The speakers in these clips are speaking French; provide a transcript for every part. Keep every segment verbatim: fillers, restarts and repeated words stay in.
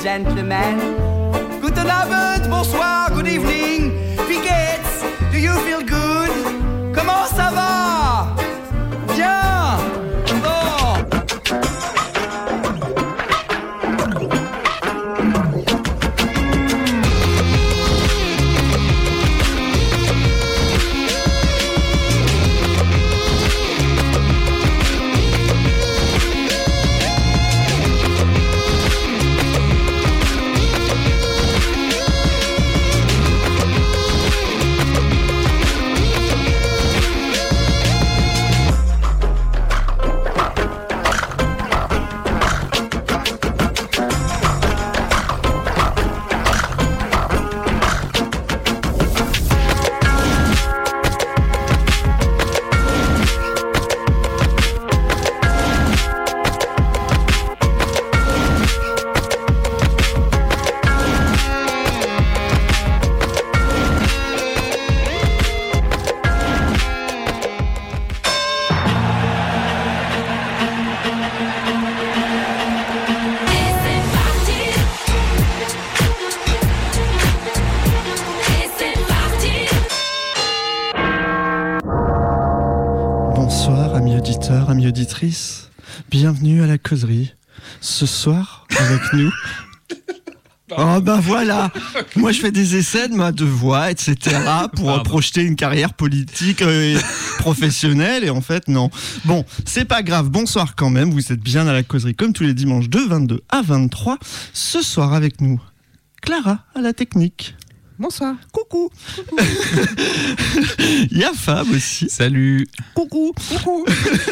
gentlemen. Guten Abend, bonsoir, good evening. Wie geht's? Do you feel good? Comment ça va? Bien. Bon. Bienvenue à la causerie. Ce soir, avec nous... Oh ben voilà. Moi je fais des essais de ma de voix, et cetera pour Pardon. projeter une carrière politique et professionnelle, et en fait non. Bon, c'est pas grave, bonsoir quand même, vous êtes bien à la causerie comme tous les dimanches de vingt-deux à vingt-trois. Ce soir avec nous, Clara à la technique. Bonsoir. Coucou. Coucou. Il y a Fab aussi. Salut. Coucou. Coucou.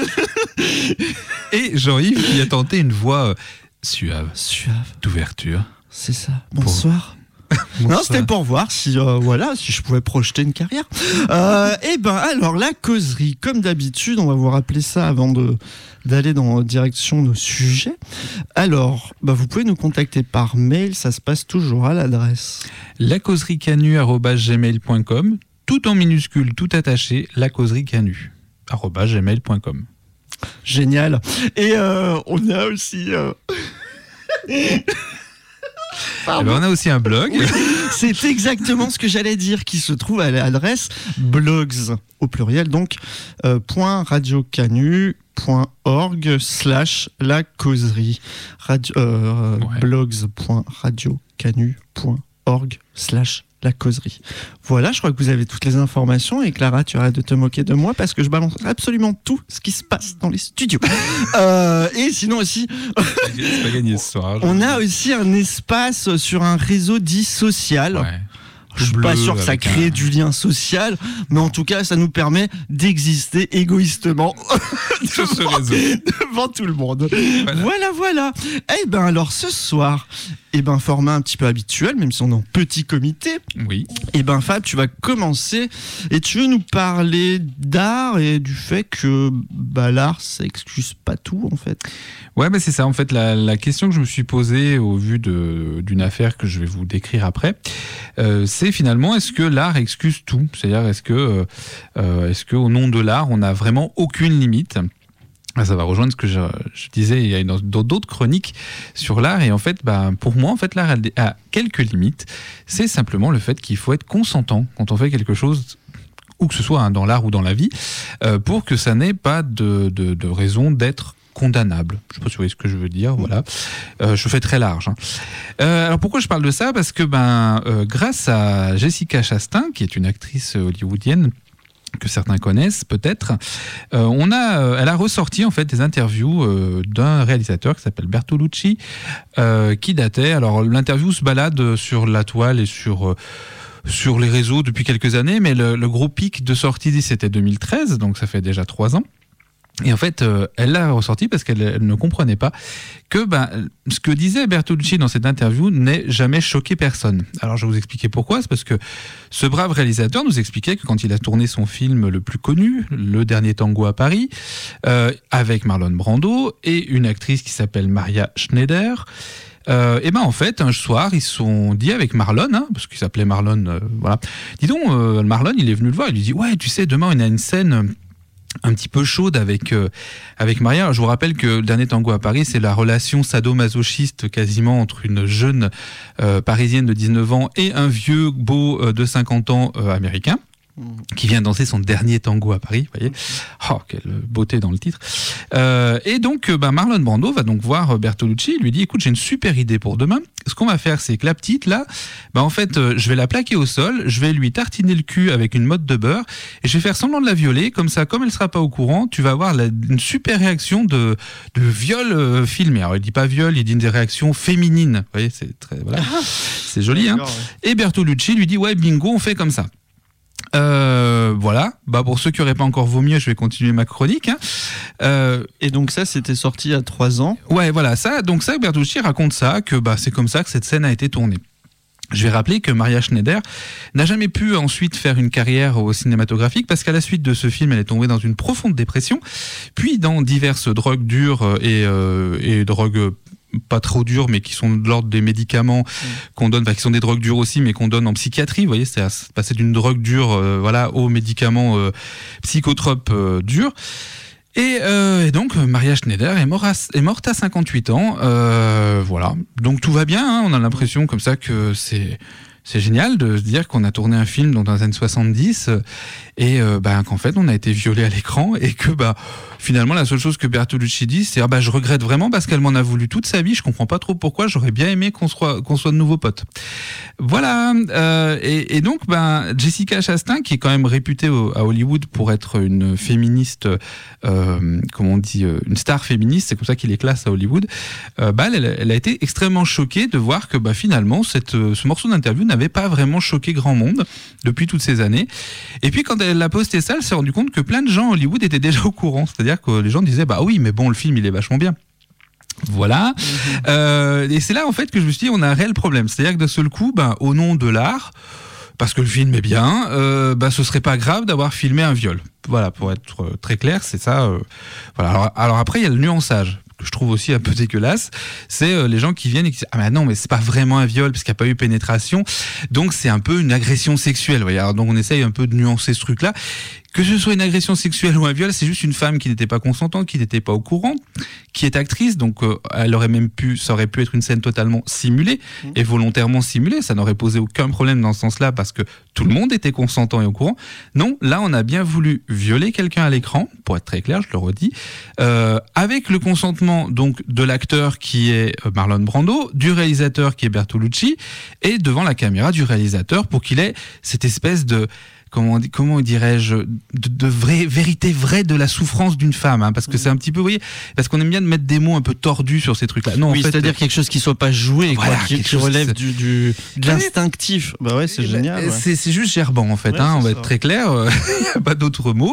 Et Jean-Yves qui a tenté une voix euh, suave. Suave. D'ouverture. C'est ça. Bonsoir. Bonsoir. Non, c'était pour voir si, euh, voilà, si je pouvais projeter une carrière. Euh, et ben, alors, la causerie, comme d'habitude, on va vous rappeler ça avant de, d'aller dans direction nos sujets. Alors, bah, vous pouvez nous contacter par mail, ça se passe toujours à l'adresse lacauserie-canu arobase gmail point com, tout en minuscule, tout attaché, lacauserie-canu arobase gmail point com. Génial. Et euh, on a aussi... Euh... Eh ben on a aussi un blog. Oui, c'est exactement ce que j'allais dire, qui se trouve à l'adresse blogs, au pluriel, donc euh, point radiocanu point org slash la causerie. Radio, euh, ouais. blogs point radiocanu point org slash la causerie. Voilà, je crois que vous avez toutes les informations, et Clara, tu arrêtes de te moquer de moi parce que je balance absolument tout ce qui se passe dans les studios. euh, et sinon aussi, c'est pas gagné ce soir. On a aussi un espace sur un réseau dit social. Ouais. Je suis pas sûr que ça crée un... du lien social, mais en tout cas, ça nous permet d'exister égoïstement sur ce devant, réseau devant tout le monde. Voilà, voilà. voilà. Eh ben alors ce soir, eh ben format un petit peu habituel, même si on est en petit comité. Oui. Eh ben Fab, tu vas commencer et tu veux nous parler d'art et du fait que bah, l'art, ça excuse pas tout en fait. Ouais, bah c'est ça. En fait, la, la question que je me suis posée au vu de, d'une affaire que je vais vous décrire après, euh, c'est finalement, est-ce que l'art excuse tout ? C'est-à-dire, est-ce que, euh, est-ce qu'au nom de l'art, on n'a vraiment aucune limite ? Ça va rejoindre ce que je, je disais il y a dans, dans d'autres chroniques sur l'art. Et en fait, bah, pour moi, en fait, l'art a, a quelques limites. C'est simplement le fait qu'il faut être consentant quand on fait quelque chose, où que ce soit hein, dans l'art ou dans la vie, euh, pour que ça n'ait pas de, de, de raison d'être condamnable. Je ne sais pas si vous voyez ce que je veux dire. Voilà. Euh, je fais très large. Hein. Euh, alors pourquoi je parle de ça ? Parce que ben, euh, grâce à Jessica Chastain, qui est une actrice hollywoodienne que certains connaissent peut-être, euh, on a, euh, elle a ressorti en fait des interviews euh, d'un réalisateur qui s'appelle Bertolucci, euh, qui datait. Alors l'interview se balade sur la toile et sur euh, sur les réseaux depuis quelques années, mais le, le gros pic de sortie c'était deux mille treize, donc ça fait déjà trois ans. Et en fait, euh, elle l'a ressorti parce qu'elle elle ne comprenait pas que ben, ce que disait Bertolucci dans cette interview n'ait jamais choqué personne. Alors je vais vous expliquer pourquoi. C'est parce que ce brave réalisateur nous expliquait que quand il a tourné son film le plus connu, Le Dernier Tango à Paris, euh, avec Marlon Brando et une actrice qui s'appelle Maria Schneider, Euh, et ben en fait un soir ils se sont dit avec Marlon, hein, parce qu'il s'appelait Marlon, euh, voilà. Dis donc, euh, Marlon il est venu le voir, il lui dit ouais tu sais demain on a une scène un petit peu chaude avec euh, avec Maria. Alors, je vous rappelle que le dernier tango à Paris, c'est la relation sadomasochiste quasiment entre une jeune euh, parisienne de dix-neuf ans et un vieux beau euh, de cinquante ans euh, américain, qui vient danser son dernier tango à Paris, vous voyez. Oh, quelle beauté dans le titre. Euh, et donc, bah, Marlon Brando va donc voir Bertolucci, il lui dit, écoute, j'ai une super idée pour demain. Ce qu'on va faire, c'est que la petite, là, bah, en fait, euh, je vais la plaquer au sol, je vais lui tartiner le cul avec une motte de beurre, et je vais faire semblant de la violer, comme ça, comme elle sera pas au courant, tu vas avoir la, une super réaction de, de viol euh, filmé. Alors, il dit pas viol, il dit des réactions féminines. Vous voyez, c'est très, voilà. C'est joli, hein. Ouais. Et Bertolucci lui dit, ouais, bingo, on fait comme ça. Euh, voilà, bah pour ceux qui n'auraient pas encore vomi, je vais continuer ma chronique. Hein. Euh, et donc ça, c'était sorti il y a trois ans. Ouais, voilà, ça, donc ça, Bertolucci raconte ça, que bah c'est comme ça que cette scène a été tournée. Je vais rappeler que Maria Schneider n'a jamais pu ensuite faire une carrière au cinématographique parce qu'à la suite de ce film, elle est tombée dans une profonde dépression, puis dans diverses drogues dures et, euh, et drogues pas trop dures, mais qui sont de l'ordre des médicaments mmh. qu'on donne, enfin qui sont des drogues dures aussi, mais qu'on donne en psychiatrie. Vous voyez, c'est à passer d'une drogue dure, euh, voilà, aux médicaments euh, psychotropes euh, durs. Et, euh, et donc Maria Schneider est, mort à, est morte à cinquante-huit ans. Euh, voilà, donc tout va bien. Hein, on a l'impression comme ça que c'est c'est génial de se dire qu'on a tourné un film dans les années soixante-dix et euh, bah, qu'en fait on a été violé à l'écran et que bah finalement la seule chose que Bertolucci dit c'est ah, bah je regrette vraiment parce qu'elle m'en a voulu toute sa vie, je comprends pas trop pourquoi, j'aurais bien aimé qu'on soit qu'on soit de nouveaux potes. Voilà, euh, et, et donc bah, Jessica Chastain, qui est quand même réputée au, à Hollywood pour être une féministe, euh, comment on dit, une star féministe, c'est comme ça qu'il les classe à Hollywood, euh, bah, elle, elle a été extrêmement choquée de voir que bah, finalement cette, ce morceau d'interview n'avait pas vraiment choqué grand monde depuis toutes ces années. Et puis quand elle a posté ça, elle s'est rendue compte que plein de gens à Hollywood étaient déjà au courant, c'est-à-dire que les gens disaient bah oui mais bon le film il est vachement bien. Voilà. Mmh. Euh, et c'est là en fait que je me suis dit on a un réel problème, c'est-à-dire que d'un seul coup, ben, au nom de l'art, parce que le film est bien, euh, bah, ce serait pas grave d'avoir filmé un viol. Voilà, pour être très clair, c'est ça. Euh, voilà. Alors, alors après, il y a le nuançage que je trouve aussi un peu dégueulasse, c'est euh, les gens qui viennent et qui disent ah mais non mais c'est pas vraiment un viol parce qu'il n'y a pas eu pénétration, donc c'est un peu une agression sexuelle. Voyez. Alors, donc on essaye un peu de nuancer ce truc-là. Que ce soit une agression sexuelle ou un viol, c'est juste une femme qui n'était pas consentante, qui n'était pas au courant, qui est actrice, donc euh, elle aurait même pu, ça aurait pu être une scène totalement simulée mmh. et volontairement simulée, ça n'aurait posé aucun problème dans ce sens-là parce que tout le monde était consentant et au courant. Non, là on a bien voulu violer quelqu'un à l'écran, pour être très clair, je le redis, euh, avec le consentement donc de l'acteur qui est Marlon Brando, du réalisateur qui est Bertolucci et devant la caméra du réalisateur pour qu'il ait cette espèce de Comment, comment dirais-je, de, de vraie vérité vraie de la souffrance d'une femme, hein, parce que c'est un petit peu, vous voyez, parce qu'on aime bien de mettre des mots un peu tordus sur ces trucs-là. Non, oui, en fait, c'est-à-dire quelque chose qui soit pas joué, voilà, quoi, qui, qui relève du, du de l'instinctif. Bah ouais, c'est génial. Ouais. C'est, c'est juste gerbant en fait, ouais, hein, on va ça. être très clair. Il n'y a pas d'autres mots.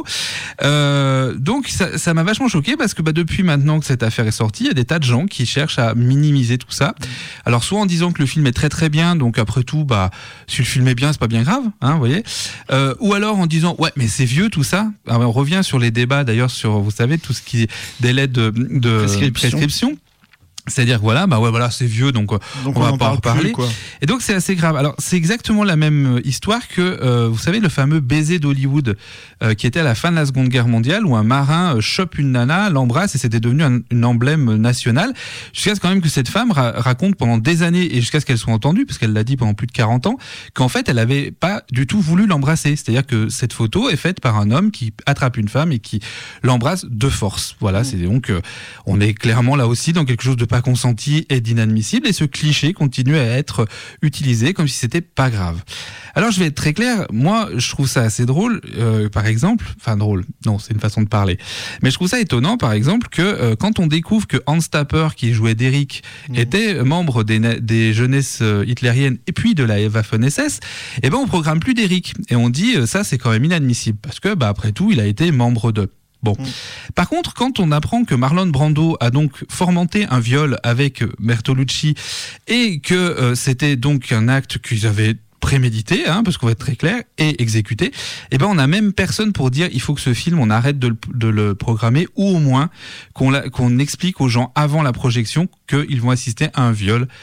Euh, donc ça, ça m'a vachement choqué parce que bah, depuis maintenant que cette affaire est sortie, il y a des tas de gens qui cherchent à minimiser tout ça. Alors soit en disant que le film est très très bien, donc après tout, bah si le film est bien, c'est pas bien grave, hein, vous voyez. Euh, ou alors en disant ouais mais c'est vieux tout ça. Alors, on revient sur les débats d'ailleurs sur vous savez tout ce qui est délai de, de prescription. prescription. C'est-à-dire voilà bah ouais voilà c'est vieux donc, donc on, on va pas en reparler. Et donc c'est assez grave. Alors c'est exactement la même histoire que euh, vous savez le fameux baiser d'Hollywood euh, qui était à la fin de la Seconde Guerre mondiale où un marin euh, chope une nana, l'embrasse et c'était devenu un, une emblème national jusqu'à ce quand même que cette femme ra- raconte pendant des années et jusqu'à ce qu'elle soit entendue parce qu'elle l'a dit pendant plus de quarante ans qu'en fait elle avait pas du tout voulu l'embrasser. C'est-à-dire que cette photo est faite par un homme qui attrape une femme et qui l'embrasse de force. Voilà, mmh. c'est donc euh, on est clairement là aussi dans quelque chose de pas consenti et d'inadmissible et ce cliché continue à être utilisé comme si c'était pas grave. Alors je vais être très clair, moi je trouve ça assez drôle euh, par exemple, enfin drôle, non c'est une façon de parler, mais je trouve ça étonnant par exemple que euh, quand on découvre que Hans Tapper qui jouait d'Eric mmh. était membre des, des jeunesses hitlériennes et puis de la Waffen-S S, et ben on programme plus d'Eric et on dit euh, ça c'est quand même inadmissible parce que bah après tout il a été membre de. Bon. Mmh. Par contre, quand on apprend que Marlon Brando a donc fomenté un viol avec Bertolucci et que euh, c'était donc un acte qu'ils avaient prémédité, hein, parce qu'on va être très clair, et exécuté, et ben on a même personne pour dire il faut que ce film on arrête de le, de le programmer ou au moins qu'on, la, qu'on explique aux gens avant la projection qu'ils vont assister à un viol.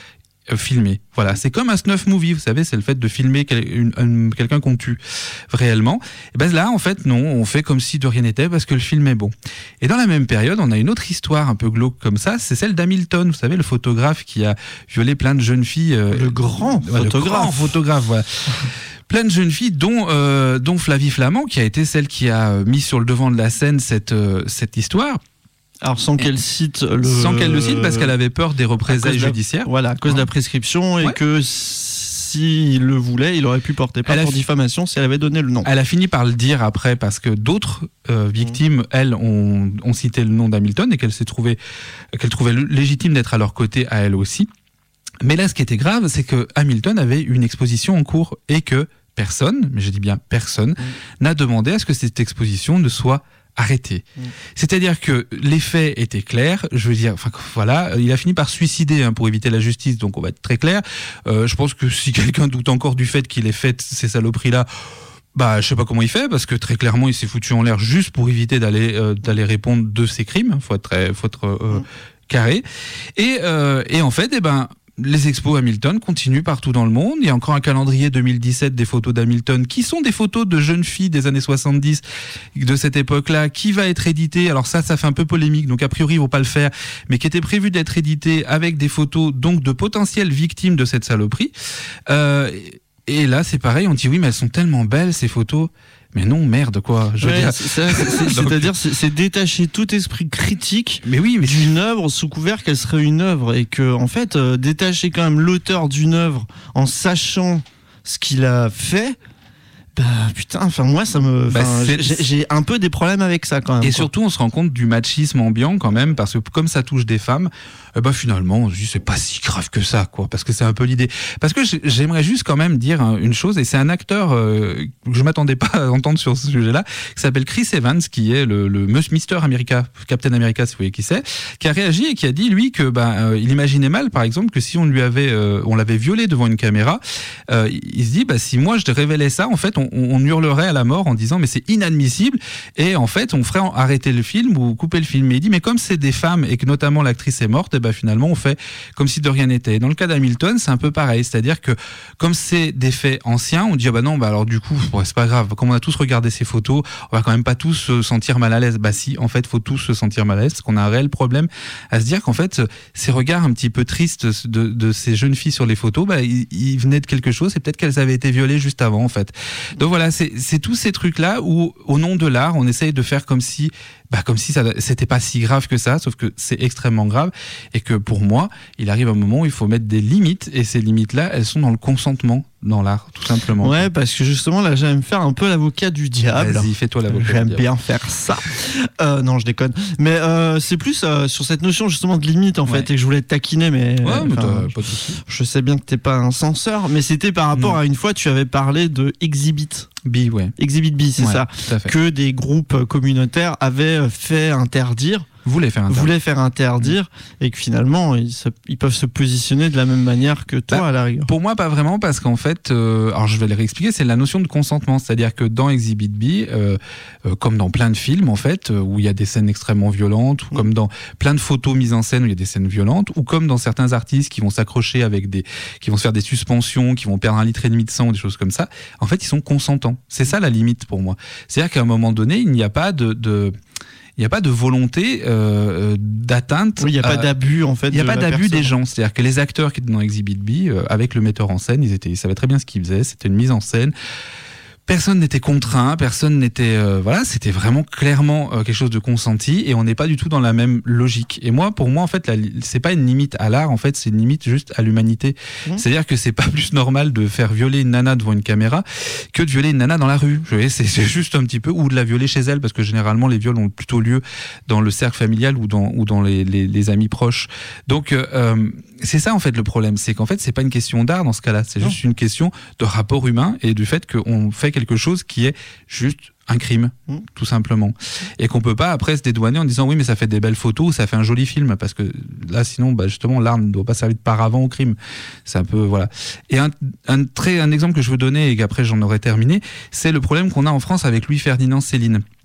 euh, filmé. Voilà, c'est comme un snuff movie, vous savez, c'est le fait de filmer quel, une, une, quelqu'un qu'on tue réellement. Et ben là, en fait, non, on fait comme si de rien n'était parce que le film est bon. Et dans la même période, on a une autre histoire un peu glauque comme ça, c'est celle d'Hamilton, vous savez, le photographe qui a violé plein de jeunes filles. Euh, le grand ouais, photographe. Le grand photographe, voilà. Plein de jeunes filles, dont, euh, dont Flavie Flament, qui a été celle qui a mis sur le devant de la scène cette, euh, cette histoire. Alors sans qu'elle cite le... Sans qu'elle le cite, parce qu'elle avait peur des représailles judiciaires. La... Voilà, à cause ouais. de la prescription, et ouais. que s'il le voulait, il aurait pu porter plainte pour fi... diffamation si elle avait donné le nom. Elle a fini par le dire après, parce que d'autres euh, victimes, mmh. elles, ont, ont cité le nom d'Hamilton, et qu'elle s'est trouvée, qu'elle trouvait légitime d'être à leur côté, à elle aussi. Mais là, ce qui était grave, c'est que Hamilton avait une exposition en cours, et que personne, mais je dis bien personne, mmh. n'a demandé à ce que cette exposition ne soit arrêté. Mmh. C'est-à-dire que les faits étaient clairs, je veux dire, enfin voilà, il a fini par se suicider hein, pour éviter la justice, donc on va être très clair. Euh, je pense que si quelqu'un doute encore du fait qu'il ait fait ces saloperies-là, bah je sais pas comment il fait, parce que très clairement il s'est foutu en l'air juste pour éviter d'aller euh, d'aller répondre de ses crimes. Faut être très, faut être euh, mmh. carré. Et euh, et en fait, eh ben les expos Hamilton continuent partout dans le monde. Il y a encore un calendrier deux mille dix-sept des photos d'Hamilton qui sont des photos de jeunes filles des années soixante-dix de cette époque-là qui va être édité. Alors ça, ça fait un peu polémique, donc a priori ils vont pas le faire, mais qui était prévu d'être édité avec des photos donc de potentielles victimes de cette saloperie. Euh, et là, c'est pareil, on dit oui, mais elles sont tellement belles ces photos. Mais non, merde, quoi. Je veux ouais, dire. C'est, c'est, c'est, c'est-à-dire, c'est, c'est détacher tout esprit critique mais oui, mais d'une œuvre sous couvert qu'elle serait une œuvre, et que, en fait, euh, détacher quand même l'auteur d'une œuvre en sachant ce qu'il a fait. Bah putain, enfin moi ça me, bah, j'ai, j'ai un peu des problèmes avec ça quand même. Et quoi. Surtout on se rend compte du machisme ambiant quand même, parce que comme ça touche des femmes, eh ben finalement on se dit c'est pas si grave que ça quoi, parce que c'est un peu l'idée. Parce que j'aimerais juste quand même dire une chose, et c'est un acteur euh, que je m'attendais pas à entendre sur ce sujet-là, qui s'appelle Chris Evans, qui est le, le Mister America, Captain America si vous voyez qui c'est, qui a réagi et qui a dit lui que bah euh, il imaginait mal par exemple que si on lui avait, euh, on l'avait violé devant une caméra, euh, il se dit bah si moi je révélais ça en fait on On, on hurlerait à la mort en disant mais c'est inadmissible, et en fait on ferait arrêter le film ou couper le film. Mais il dit mais comme c'est des femmes et que notamment l'actrice est morte, et ben finalement on fait comme si de rien n'était. Dans le cas d'Hamilton c'est un peu pareil, c'est-à-dire que comme c'est des faits anciens, on dit ah bah non bah alors du coup ouais, c'est pas grave, comme on a tous regardé ces photos, on va quand même pas tous se sentir mal à l'aise. Bah si, en fait faut tous se sentir mal à l'aise, parce qu'on a un réel problème à se dire qu'en fait ces regards un petit peu tristes de, de ces jeunes filles sur les photos, bah ils, ils venaient de quelque chose, et peut-être qu'elles avaient été violées juste avant en fait. Donc voilà, c'est, c'est tous ces trucs-là où, au nom de l'art, on essaye de faire comme si, bah, comme si ça, c'était pas si grave que ça, sauf que c'est extrêmement grave, et que pour moi, il arrive un moment où il faut mettre des limites, et ces limites-là, elles sont dans le consentement dans l'art, tout simplement. Ouais, parce que justement, là, j'aime faire un peu l'avocat du diable. Vas-y, fais-toi l'avocat j'aime du diable. bien faire ça. Euh, non, je déconne. Mais euh, c'est plus euh, sur cette notion justement de limite, en ouais. fait, et que je voulais te taquiner, mais, ouais, euh, mais t'as pas de soucis. Je sais bien que t'es pas un censeur, mais c'était par rapport non. à une fois, tu avais parlé de Exhibit. B, ouais. Exhibit B, c'est ouais, ça. Que des groupes communautaires avaient fait interdire. Voulait faire interdire. Voulait faire interdire, et que finalement ils, se, ils peuvent se positionner de la même manière que toi bah, à la rigueur. Pour moi pas vraiment, parce qu'en fait euh, alors je vais le réexpliquer, c'est la notion de consentement, c'est-à-dire que dans Exhibit B euh, euh, comme dans plein de films en fait euh, où il y a des scènes extrêmement violentes, ou mmh. comme dans plein de photos mises en scène où il y a des scènes violentes, ou comme dans certains artistes qui vont s'accrocher avec des qui vont se faire des suspensions, qui vont perdre un litre et demi de sang ou des choses comme ça, en fait ils sont consentants. C'est ça la limite pour moi. C'est-à-dire qu'à un moment donné, il n'y a pas de, de il n'y a pas de volonté euh, d'atteinte. Oui, il n'y a pas euh, d'abus en fait. Il n'y a de pas d'abus personne. des gens. C'est-à-dire que les acteurs qui étaient dans Exhibit B, euh, avec le metteur en scène, ils étaient, ils savaient très bien ce qu'ils faisaient. C'était une mise en scène. Personne n'était contraint, personne n'était euh, voilà, c'était vraiment clairement euh, quelque chose de consenti, et on n'est pas du tout dans la même logique. Et moi, pour moi, en fait, la, c'est pas une limite à l'art, en fait, c'est une limite juste à l'humanité. Mmh. C'est-à-dire que c'est pas plus normal de faire violer une nana devant une caméra que de violer une nana dans la rue. Je veux dire, c'est, c'est juste un petit peu, ou de la violer chez elle, parce que généralement les viols ont plutôt lieu dans le cercle familial ou dans ou dans les les, les amis proches. Donc euh, c'est ça en fait le problème, c'est qu'en fait c'est pas une question d'art dans ce cas-là, c'est non. juste une question de rapport humain et du fait qu'on fait quelque chose qui est juste un crime, mmh. tout simplement. Et qu'on peut pas après se dédouaner en disant oui mais ça fait des belles photos, ça fait un joli film, parce que là sinon bah, justement l'art ne doit pas servir de paravent au crime. C'est un peu voilà. Et un, un, très, un exemple que je veux donner et qu'après j'en aurai terminé, c'est le problème qu'on a en France avec Louis Ferdinand Céline. Mmh.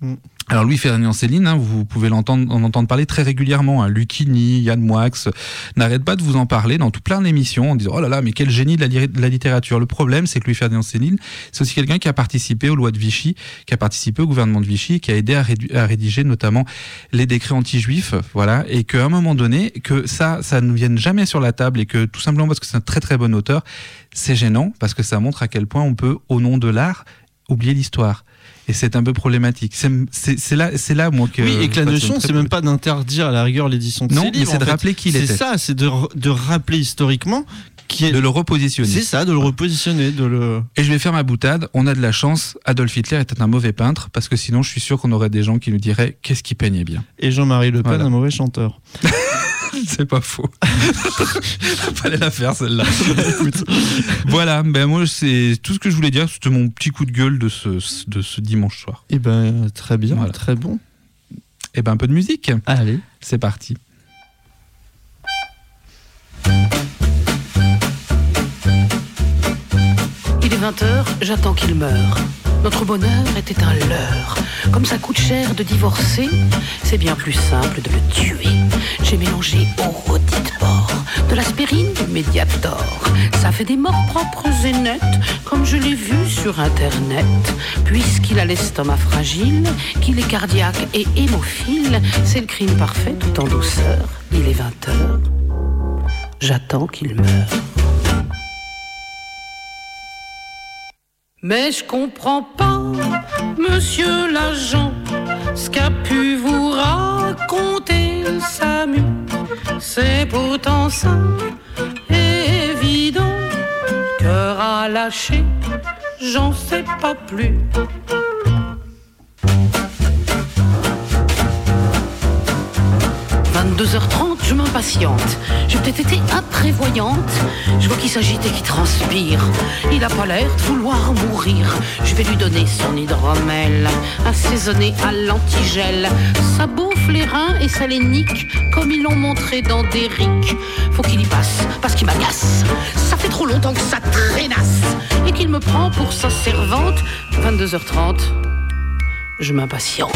Alors Louis-Ferdinand Céline, hein, vous pouvez l'entendre, en entendre parler très régulièrement. Hein. Lucchini, Yann Moix n'arrêtent pas de vous en parler dans tout plein d'émissions en disant « Oh là là, mais quel génie de la, li- de la littérature !» Le problème, c'est que Louis-Ferdinand Céline, c'est aussi quelqu'un qui a participé aux lois de Vichy, qui a participé au gouvernement de Vichy, qui a aidé à, rédu- à rédiger notamment les décrets anti-juifs, voilà, et qu'à un moment donné, que ça, ça ne vienne jamais sur la table et que tout simplement parce que c'est un très très bon auteur, c'est gênant parce que ça montre à quel point on peut, au nom de l'art, oublier l'histoire. Et c'est un peu problématique. C'est, c'est, c'est, là, c'est là, moi, que... Oui, et que la notion, c'est même pas d'interdire à la rigueur l'édition de non, ces livres. Non, mais c'est de fait. rappeler qui il c'est était. C'est ça, c'est de, de rappeler historiquement... Qui est... De le repositionner. C'est ça, de le repositionner. De le... Et je vais faire ma boutade. On a de la chance. Adolf Hitler était un mauvais peintre, parce que sinon, je suis sûr qu'on aurait des gens qui nous diraient qu'est-ce qui peignait bien. Et Jean-Marie Le Pen, voilà. un mauvais chanteur. C'est pas faux. Fallait la faire, celle-là. Écoute. Voilà, ben moi, c'est tout ce que je voulais dire. C'était mon petit coup de gueule de ce, de ce dimanche soir. Eh ben, très bien, voilà. Très bon. Eh ben, un peu de musique. Allez. C'est parti. Il est vingt heures, j'attends qu'il meure. Notre bonheur était un leurre. Comme ça coûte cher de divorcer, c'est bien plus simple de le tuer. J'ai mélangé au rôti de porc de l'aspirine, du Mediator. Ça fait des morts propres et nettes, comme je l'ai vu sur internet. Puisqu'il a l'estomac fragile, qu'il est cardiaque et hémophile, c'est le crime parfait tout en douceur. Il est vingt heures, j'attends qu'il meure. Mais je comprends pas, monsieur l'agent, ce qu'a pu vous raconter Samu. C'est pourtant simple et évident, cœur à lâcher, j'en sais pas plus. vingt-deux heures trente, je m'impatiente. J'ai peut-être été imprévoyante. Je vois qu'il s'agite et qu'il transpire. Il a pas l'air de vouloir mourir. Je vais lui donner son hydromel, assaisonné à l'antigel. Ça bouffe les reins et ça les nique, comme ils l'ont montré dans Derrick. Faut qu'il y passe, parce qu'il m'agace. Ça fait trop longtemps que ça traînasse. Et qu'il me prend pour sa servante. vingt-deux heures trente, je m'impatiente.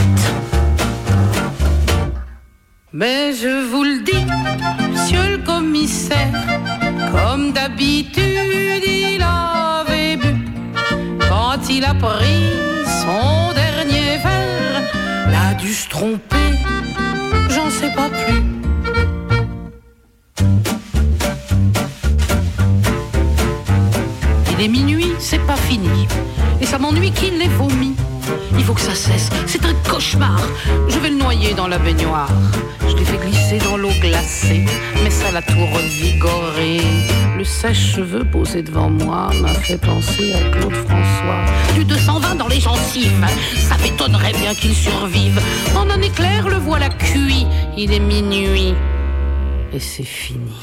Mais je vous le dis, monsieur le commissaire, comme d'habitude il avait bu. Quand il a pris son dernier verre, l'a dû se tromper, j'en sais pas plus. Il est minuit, c'est pas fini, et ça m'ennuie qu'il l'ait vomi. Il faut que ça cesse, c'est un cauchemar. Je vais le noyer dans la baignoire. Je l'ai fait glisser dans l'eau glacée, mais ça l'a tout revigoré. Le sèche-cheveux posé devant moi m'a fait penser à Claude François. Du deux cent vingt dans les gencives, ça m'étonnerait bien qu'il survive. En un éclair, le voilà cuit. Il est minuit, et c'est fini.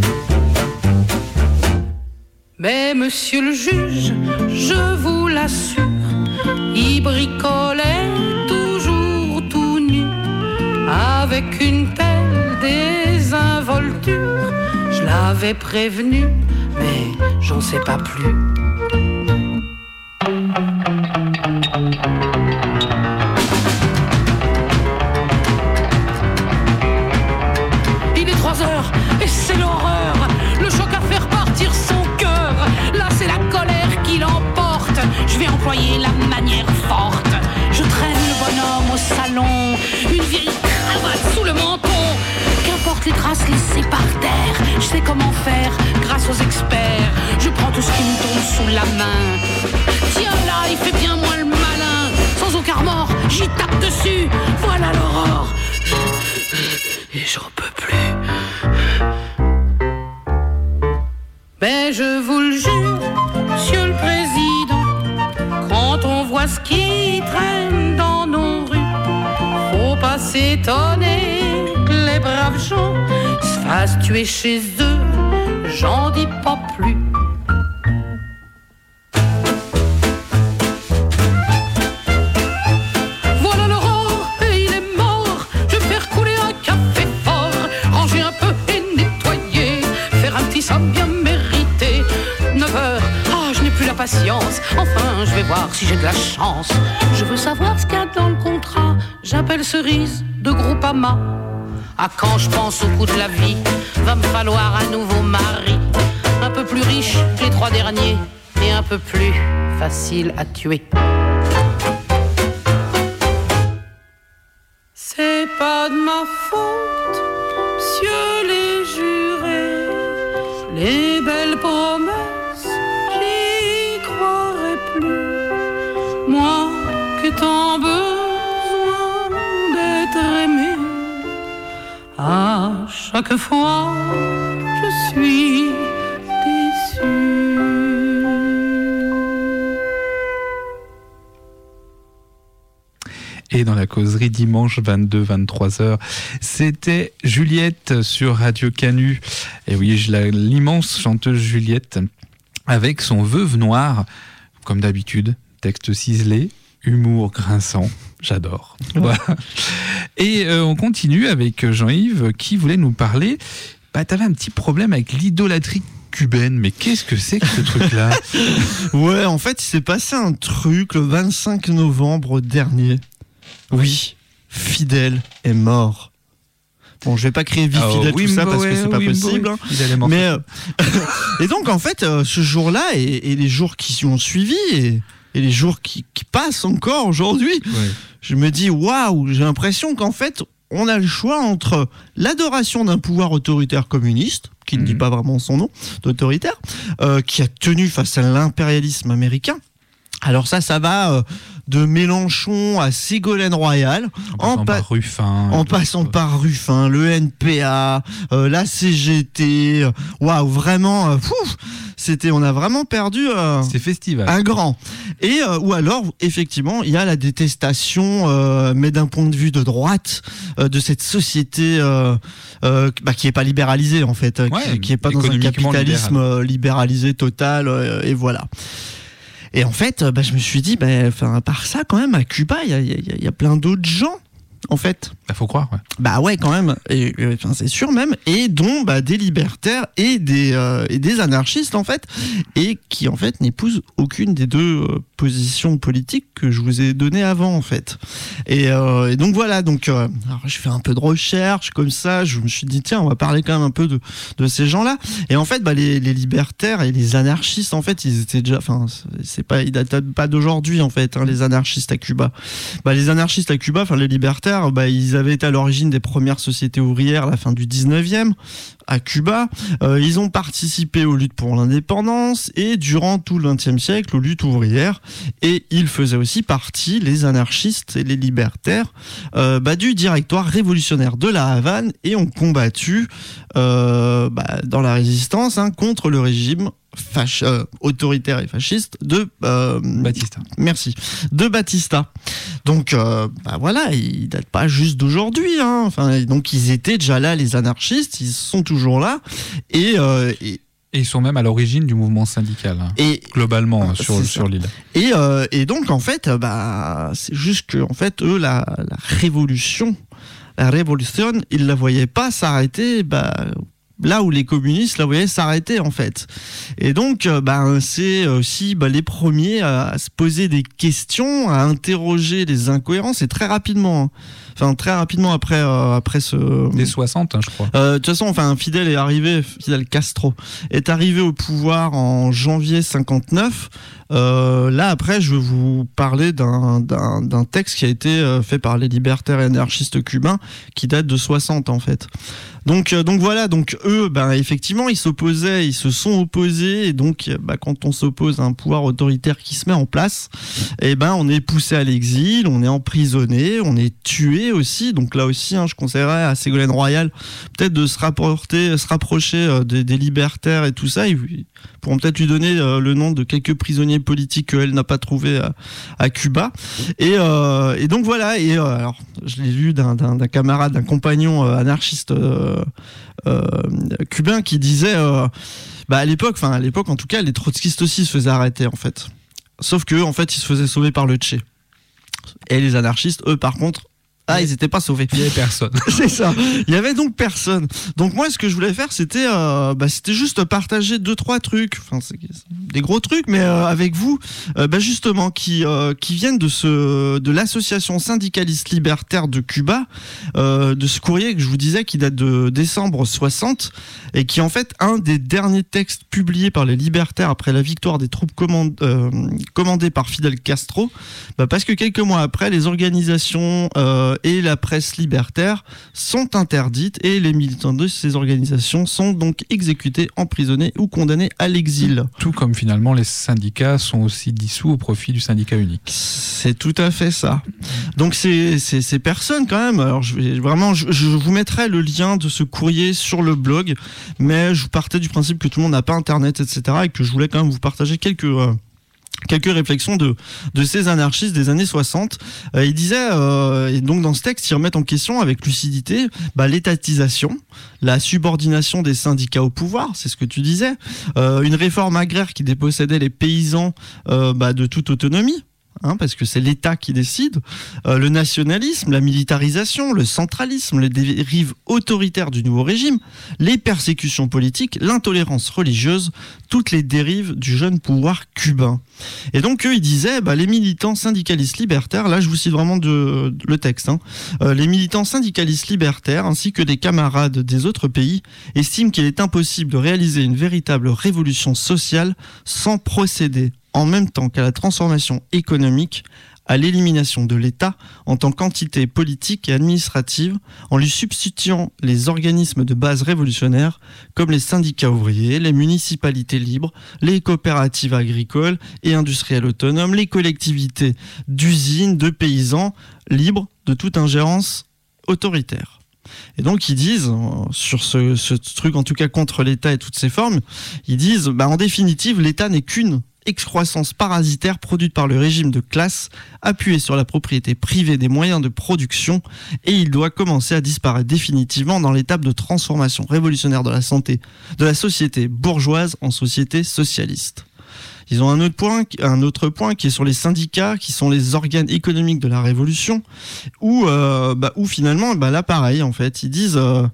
Mais monsieur le juge, je vous l'assure, il bricolait toujours tout nu, avec une telle désinvolture. Je l'avais prévenu, mais j'en sais pas plus. Il est trois heures et c'est l'horreur, le choc à faire partir son cœur. Là c'est la colère qui l'emporte, je vais employer la manière forte. Je traîne le bonhomme au salon, une vieille cravate sous le menton. Qu'importe les traces laissées par terre, je sais comment faire grâce aux experts. Je prends tout ce qui me tombe sous la main. Tiens là, il fait bien moins le malin. Sans aucun remords, j'y tape dessus. Voilà l'aurore. Et j'en peux plus. Mais je vous le jure, monsieur le président, quand on voit ce qui traîne dans nos rues, faut pas s'étonner que les braves gens se fassent tuer chez eux. J'en dis pas plus. Voilà l'aurore et il est mort. Je vais faire couler un café fort, ranger un peu et nettoyer, faire un petit somme bien mérité. neuf heures, ah je n'ai plus la patience. Enfin je vais voir si j'ai de la chance. Je veux savoir ce qu'il y a dans le contrat. j'appelle Cerise de Groupama. Ah, quand je pense au coût de la vie, va me falloir un nouveau mari. Un peu plus riche que les trois derniers et un peu plus facile à tuer. C'est pas de ma faute, monsieur les jurés, les belles promesses, j'y croirais plus. Moi qui ai tant besoin d'être aimé, à chaque fois je suis déçue. Et dans la causerie dimanche vingt-deux à vingt-trois heures, c'était Juliette sur Radio Canu. Et oui, l'immense chanteuse Juliette avec son Veuve Noire, comme d'habitude, texte ciselé, humour grinçant, j'adore. Voilà. Et euh, on continue avec Jean-Yves qui voulait nous parler. Bah, t'avais un petit problème avec l'idolâtrie cubaine, mais qu'est-ce que c'est que ce truc-là? Ouais, en fait, il s'est passé un truc le vingt-cinq novembre dernier. Oui, Fidel est mort. Bon, je vais pas créer vie oh, Fidel oui, tout ça parce ouais, que c'est pas oui, possible. oui. Hein. Fidel est mort. Mais euh, et donc en fait, euh, ce jour-là et, et les jours qui s'y ont suivi et, et les jours qui, qui passent encore aujourd'hui, ouais. Je me dis waouh, j'ai l'impression qu'en fait on a le choix entre l'adoration d'un pouvoir autoritaire communiste, qui mmh. ne dit pas vraiment son nom, d'autoritaire, euh, qui a tenu face à l'impérialisme américain. Alors ça, ça va euh, de Mélenchon à Ségolène Royal, en, en, pa- par Ruffin, en passant par Ruffin, le N P A, euh, la C G T. Waouh, vraiment, euh, pouf, c'était, on a vraiment perdu euh, c'est festival. Un grand. Et euh, ou alors, effectivement, il y a la détestation, euh, mais d'un point de vue de droite, euh, de cette société euh, euh, bah, qui est pas libéralisée en fait, ouais, qui, qui est pas dans un capitalisme libéral. libéralisé total, euh, et voilà. Et en fait, bah, je me suis dit, bah, à part ça, quand même, à Cuba, il y a, y, a, y a plein d'autres gens, en fait. Bah, faut croire, ouais. Bah ouais, quand même. Et, enfin, c'est sûr même. Et dont bah, des libertaires et des, euh, et des anarchistes, en fait. Et qui, en fait, n'épousent aucune des deux euh, positions politiques que je vous ai données avant, en fait. Et, euh, et donc, voilà. Donc, euh, alors, je fais un peu de recherche, comme ça. Je me suis dit, tiens, on va parler quand même un peu de, de ces gens-là. Et en fait, bah, les, les libertaires et les anarchistes, en fait, ils étaient déjà... Enfin, c'est pas, ils datent pas d'aujourd'hui, en fait, hein, les anarchistes à Cuba. Bah, les anarchistes à Cuba, enfin, les libertaires, bah, ils avaient été à l'origine des premières sociétés ouvrières à la fin du dix-neuvième à Cuba. Euh, ils ont participé aux luttes pour l'indépendance et durant tout le vingtième siècle aux luttes ouvrières. Et ils faisaient aussi partie, les anarchistes et les libertaires, euh, bah, du directoire révolutionnaire de la Havane et ont combattu euh, bah, dans la résistance hein, contre le régime Fach, euh, autoritaire et fasciste de euh, Batista. Merci. De Batista. Donc, euh, bah voilà, ils datent pas juste d'aujourd'hui. Hein. Enfin, donc ils étaient déjà là, les anarchistes. Ils sont toujours là. Et, euh, et Et ils sont même à l'origine du mouvement syndical, hein, et, globalement, euh, sur, sur l'île. Et, euh, et donc, en fait, bah, c'est juste que, en fait, eux, la, la révolution, la révolution, ils la voyaient pas s'arrêter, bah, là où les communistes la voyaient s'arrêter, en fait. Et donc, bah, c'est aussi bah, les premiers à se poser des questions, à interroger les incohérences, et très rapidement, hein. Enfin, très rapidement après, euh, après ce... Des soixante, hein, je crois. Euh, de toute façon, enfin, Fidel est arrivé, Fidel Castro est arrivé au pouvoir en janvier cinquante-neuf. Euh, là, après, je vais vous parler d'un, d'un, d'un texte qui a été euh, fait par les libertaires et anarchistes cubains, qui date de soixante, en fait. Donc, euh, donc voilà, donc eux, ben, effectivement, ils s'opposaient, ils se sont opposés, et donc, bah, quand on s'oppose à un pouvoir autoritaire qui se met en place, eh ben, on est poussé à l'exil, on est emprisonné, on est tué aussi. Donc là aussi, hein, je conseillerais à Ségolène Royal peut-être de se rapporter, se rapprocher euh, des, des libertaires et tout ça. Ils pourront peut-être lui donner euh, le nom de quelques prisonniers politiques qu'elle n'a pas trouvé à, à Cuba. Et, euh, et donc voilà. Et euh, alors, je l'ai lu d'un, d'un, d'un camarade, d'un compagnon euh, anarchiste euh, euh, cubain qui disait, euh, bah à l'époque, enfin à l'époque en tout cas, les trotskistes aussi se faisaient arrêter en fait. Sauf que en fait, ils se faisaient sauver par le Che. Et les anarchistes, eux, par contre, Ah, ils n'étaient pas sauvés. Il n'y avait personne. C'est ça. Il y avait donc personne. Donc moi, ce que je voulais faire, c'était, euh, bah, c'était juste partager deux trois trucs, enfin c'est des gros trucs, mais euh, avec vous, euh, bah, justement, qui euh, qui viennent de ce de l'association syndicaliste libertaire de Cuba, euh, de ce courrier que je vous disais qui date de décembre soixante et qui est en fait un des derniers textes publiés par les libertaires après la victoire des troupes command, euh, commandées par Fidel Castro, bah, parce que quelques mois après, les organisations euh, et la presse libertaire sont interdites et les militants de ces organisations sont donc exécutés, emprisonnés ou condamnés à l'exil. Tout comme finalement les syndicats sont aussi dissous au profit du syndicat unique. C'est tout à fait ça. Donc c'est c'est ces personnes quand même. Alors je vais vraiment, je, je vous mettrai le lien de ce courrier sur le blog, mais je partais du principe que tout le monde n'a pas internet, et cetera, et que je voulais quand même vous partager quelques euh, quelques réflexions de, de ces anarchistes des années soixante. Euh, il disait, euh, et donc dans ce texte, ils remettent en question avec lucidité bah, l'étatisation, la subordination des syndicats au pouvoir, c'est ce que tu disais, euh, une réforme agraire qui dépossédait les paysans euh, bah, de toute autonomie. Hein, parce que c'est l'État qui décide, euh, le nationalisme, la militarisation, le centralisme, les dérives autoritaires du nouveau régime, les persécutions politiques, l'intolérance religieuse, toutes les dérives du jeune pouvoir cubain. Et donc eux, ils disaient, bah, les militants syndicalistes libertaires, là je vous cite vraiment de, de, le texte, hein, euh, les militants syndicalistes libertaires ainsi que des camarades des autres pays estiment qu'il est impossible de réaliser une véritable révolution sociale sans procéder en même temps qu'à la transformation économique, à l'élimination de l'État en tant qu'entité politique et administrative, en lui substituant les organismes de base révolutionnaires comme les syndicats ouvriers, les municipalités libres, les coopératives agricoles et industrielles autonomes, les collectivités d'usines, de paysans libres de toute ingérence autoritaire. Et donc ils disent, sur ce, ce truc en tout cas contre l'État et toutes ses formes, ils disent, bah, en définitive, l'État n'est qu'une excroissance parasitaire produite par le régime de classe, appuyée sur la propriété privée des moyens de production, et il doit commencer à disparaître définitivement dans l'étape de transformation révolutionnaire de la santé, de la société bourgeoise en société socialiste. Ils ont un autre point, un autre point qui est sur les syndicats, qui sont les organes économiques de la révolution, où, euh, bah, où finalement, bah, là pareil en fait, ils disent, euh,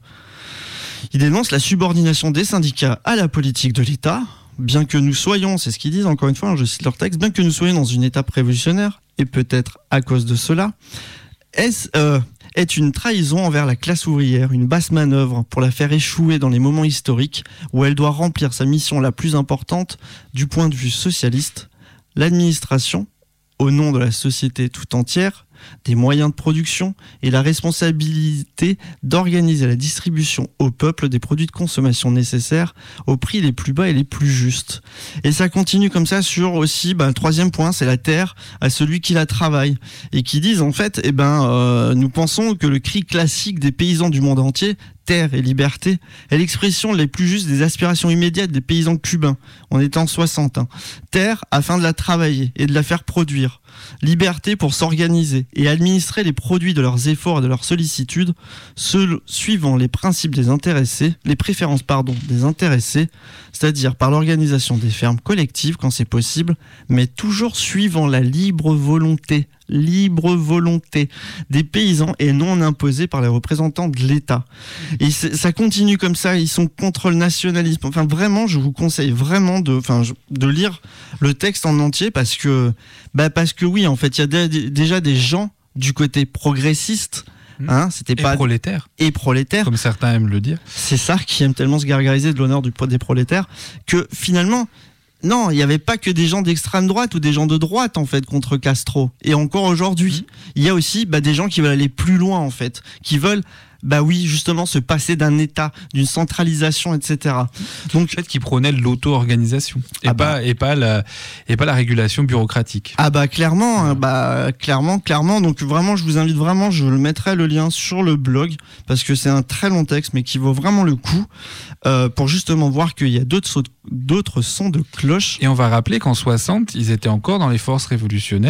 ils dénoncent la subordination des syndicats à la politique de l'État. Bien que nous soyons, c'est ce qu'ils disent encore une fois, je cite leur texte, bien que nous soyons dans une étape révolutionnaire, et peut-être à cause de cela, est, euh, est une trahison envers la classe ouvrière, une basse manœuvre pour la faire échouer dans les moments historiques où elle doit remplir sa mission la plus importante du point de vue socialiste, l'administration, au nom de la société tout entière, des moyens de production et la responsabilité d'organiser la distribution au peuple des produits de consommation nécessaires aux prix les plus bas et les plus justes. Et ça continue comme ça sur aussi, bah, le troisième point, c'est la terre à celui qui la travaille. Et qui disent en fait, eh ben, euh, nous pensons que le cri classique des paysans du monde entier, terre et liberté, est l'expression les plus justes des aspirations immédiates des paysans cubains. On était en soixante. Hein. Terre afin de la travailler et de la faire produire. Liberté pour s'organiser et administrer les produits de leurs efforts et de leurs sollicitudes, seul, suivant les principes des intéressés, les préférences pardon, des intéressés, c'est-à-dire par l'organisation des fermes collectives quand c'est possible, mais toujours suivant la libre volonté, libre volonté des paysans et non imposée par les représentants de l'État. Et ça continue comme ça, ils sont contre le nationalisme. Enfin vraiment, je vous conseille vraiment de, enfin, de lire le texte en entier parce que, bah parce que oui, en fait, il y a d- déjà des gens du côté progressiste. Hein, c'était et pas prolétaire. Et prolétaire. Comme certains aiment le dire. C'est ça qui aiment tellement se gargariser de l'honneur du, des prolétaires que finalement, non, il n'y avait pas que des gens d'extrême droite ou des gens de droite en fait contre Castro. Et encore aujourd'hui, mmh. il y a aussi bah, des gens qui veulent aller plus loin en fait, qui veulent bah oui, justement, se passer d'un État, d'une centralisation, et cetera. Donc, en fait, qui prônait l'auto-organisation et ah pas bah. et pas la et pas la régulation bureaucratique. Ah bah clairement, hein, bah clairement, clairement. Donc vraiment, je vous invite vraiment, je le mettrai le lien sur le blog parce que c'est un très long texte, mais qui vaut vraiment le coup euh, pour justement voir qu'il y a d'autres d'autres sons de cloche. Et on va rappeler qu'en soixante, ils étaient encore dans les forces révolutionnaires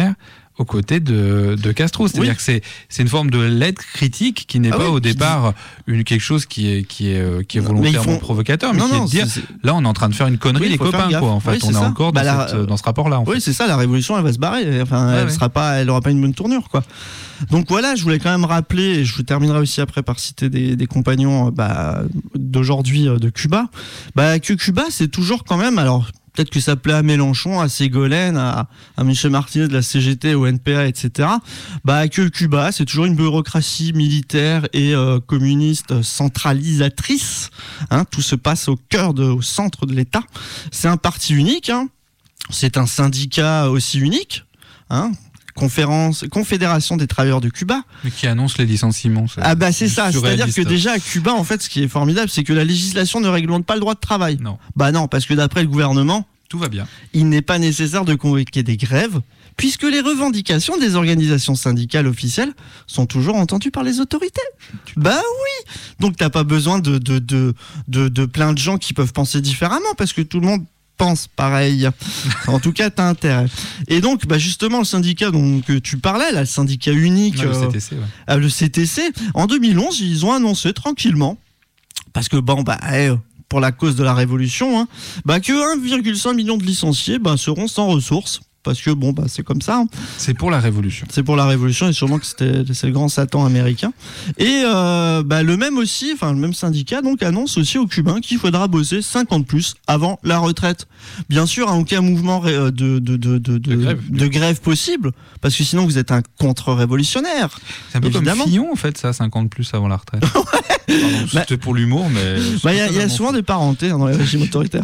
aux côtés de, de Castro. C'est-à-dire Oui. que c'est, c'est une forme de lettre critique qui n'est Ah pas oui, au qui départ une, quelque chose qui est, qui est, euh, qui est Mais volontairement ils font- provocateur, mais Non, qui non, est de dire, c'est- c'est- là, on est en train de faire une connerie, Oui, les faut faire copains, gaffe. quoi. En fait, Oui, on c'est est ça. encore Bah, dans, la- cette, dans ce rapport-là. En Oui, fait. c'est ça, la révolution, elle va se barrer. Enfin, Ouais, elle ouais. sera pas, elle aura pas une bonne tournure, quoi. Donc voilà, je voulais quand même rappeler, et je terminerai aussi après par citer des, des compagnons euh, bah, d'aujourd'hui euh, de Cuba, bah, que Cuba, c'est toujours quand même, alors peut-être que ça plaît à Mélenchon, à Ségolène, à, à Michel Martinez de la C G T, au N P A, et cetera, bah, que Cuba, c'est toujours une bureaucratie militaire et euh, communiste centralisatrice. Hein, tout se passe au cœur, de, au centre de l'État. C'est un parti unique, hein. C'est un syndicat aussi unique, hein. Conférence, Confédération des travailleurs de Cuba. Mais qui annonce les licenciements. Ah bah c'est ça, c'est-à-dire que surréaliste. déjà à Cuba, en fait, ce qui est formidable, c'est que la législation ne réglemente pas le droit de travail. Non, Bah non, parce que d'après le gouvernement, tout va bien. il n'est pas nécessaire de convoquer des grèves, puisque les revendications des organisations syndicales officielles sont toujours entendues par les autorités. Bah oui. Donc t'as pas besoin de de, de de de plein de gens qui peuvent penser différemment, parce que tout le monde pense pareil. En tout cas, t'as intérêt. Et donc, bah justement, le syndicat dont que tu parlais, là, le syndicat unique, Ouais, le euh, C T C, ouais. euh, le C T C, en deux mille onze, ils ont annoncé tranquillement, parce que bon, bah, eh, pour la cause de la révolution, hein, bah, que un virgule cinq million de licenciés bah, seront sans ressources. Parce que bon, bah, c'est comme ça. Hein. C'est pour la révolution. C'est pour la révolution et sûrement que c'était c'est le grand Satan américain. Et euh, bah, le même aussi, enfin le même syndicat donc annonce aussi aux Cubains qu'il faudra bosser cinquante plus avant la retraite. Bien sûr, hein, aucun mouvement ré- de de de de, de, De grève, de grève possible, parce que sinon vous êtes un contre-révolutionnaire. C'est un peu Évidemment. comme Fillon, en fait, ça, cinquante plus avant la retraite. Pardon, c'était pour l'humour, mais. Bah, il y a, il y a souvent des parentés hein, dans les régimes autoritaires.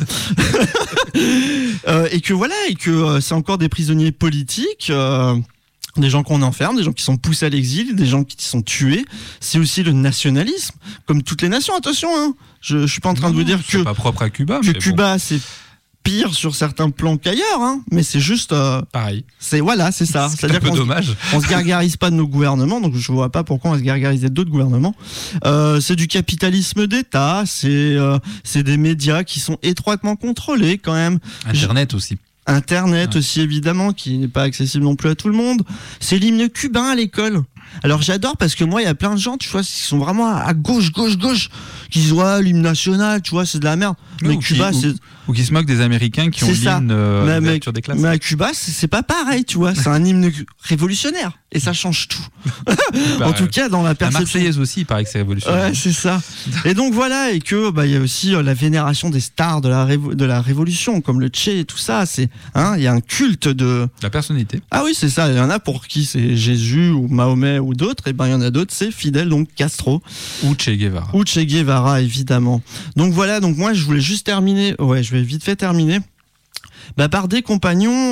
euh, et que voilà, et que euh, c'est encore des prisonniers politiques, euh, des gens qu'on enferme, des gens qui sont poussés à l'exil, des gens qui sont tués. C'est aussi le nationalisme, comme toutes les nations. Attention, hein, je, je suis pas en train Non, de vous dire c'est que, pas propre à Cuba, que mais bon, Cuba c'est pire sur certains plans qu'ailleurs, hein, mais c'est juste, euh, pareil. c'est voilà, c'est ça. C'est un C'est-à-dire peu qu'on se- dommage. on se gargarise pas de nos gouvernements, donc je vois pas pourquoi on va se gargariser d'autres gouvernements. Euh, c'est du capitalisme d'État, c'est euh, c'est des médias qui sont étroitement contrôlés quand même. Internet aussi. Internet Ouais. aussi évidemment, qui n'est pas accessible non plus à tout le monde. C'est l'hymne cubain à l'école. Alors j'adore parce que moi il y a plein de gens, tu vois, qui sont vraiment à gauche, gauche, gauche, qui disent ouais l'hymne national, tu vois, c'est de la merde. Oui, mais ou Cuba, qui- c'est Ou qui se moquent des Américains qui ont C'est ça. l'hymne euh, Mais- mais- d'ouverture des classes. mais à Cuba, c'est c'est pas pareil, tu vois. C'est un hymne révolutionnaire et ça change tout. Bah, en tout cas, dans la la perception. Marseillaise aussi, il paraît que c'est révolutionnaire. Ouais, c'est ça. Et donc voilà, et que bah il y a aussi euh, la vénération des stars de la révo- de la révolution, comme le Che et tout ça. C'est hein, il y a un culte de. La personnalité. Ah oui, c'est ça. Il y en a pour qui c'est Jésus ou Mahomet ou d'autres. Et ben il y en a d'autres, c'est Fidel, donc Castro Ou Che Guevara. ou Che Guevara évidemment. Donc voilà. Donc moi je voulais juste terminer. Ouais, je vais vite fait terminer. Bah, par des compagnons,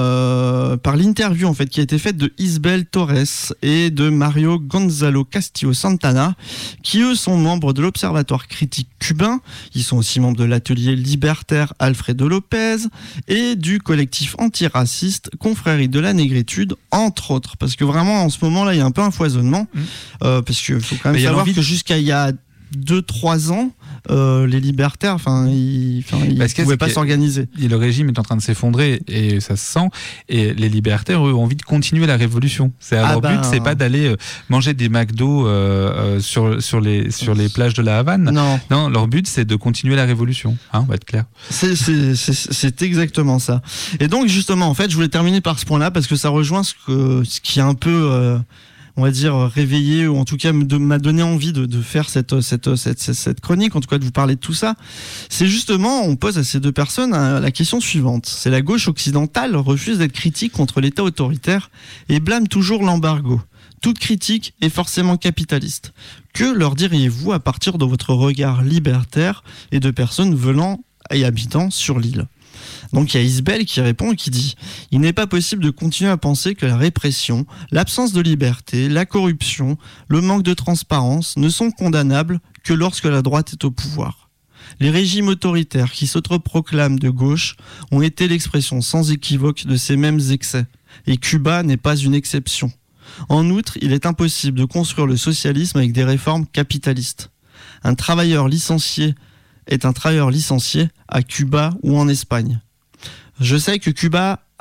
euh, par l'interview en fait qui a été faite de Isabel Torres et de Mario Gonzalo Castillo Santana, qui eux sont membres de l'Observatoire critique cubain. Ils sont aussi membres de l'atelier libertaire Alfredo Lopez et du collectif antiraciste Confrérie de la Négritude, entre autres. Parce que vraiment en ce moment-là, il y a un peu un foisonnement, Mmh. euh, parce que faut quand même Mais il y a savoir l'envie que de- jusqu'à il y a deux trois ans, euh, les libertaires, enfin, ils, enfin, ils Parce que pouvaient c'est pas que- s'organiser. Et le régime est en train de s'effondrer et ça se sent. Et les libertaires, eux, ont envie de continuer la révolution. C'est Ah leur bah, but, c'est pas d'aller euh, manger des McDo euh, euh, sur sur les sur les plages de la Havane. Non, Non, leur but, c'est de continuer la révolution. Hein, on va être clair. c'est, c'est, c'est, c'est exactement ça. Et donc justement, en fait, je voulais terminer par ce point-là parce que ça rejoint ce que ce qui est un peu euh, on va dire réveillé, ou en tout cas me de- m'a donné envie de, de faire cette, cette, cette, cette, cette chronique, en tout cas de vous parler de tout ça. C'est justement, on pose à ces deux personnes euh, la question suivante. C'est la gauche occidentale refuse d'être critique contre l'État autoritaire et blâme toujours l'embargo. Toute critique est forcément capitaliste. Que leur diriez-vous à partir de votre regard libertaire et de personnes venant et habitant sur l'île ? Donc il y a Isabelle qui répond et qui dit « Il n'est pas possible de continuer à penser que la répression, l'absence de liberté, la corruption, le manque de transparence ne sont condamnables que lorsque la droite est au pouvoir. Les régimes autoritaires qui s'autoproclament de gauche ont été l'expression sans équivoque de ces mêmes excès. Et Cuba n'est pas une exception. En outre, il est impossible de construire le socialisme avec des réformes capitalistes. Un travailleur licencié est un travailleur licencié à Cuba ou en Espagne. Je sais que Cuba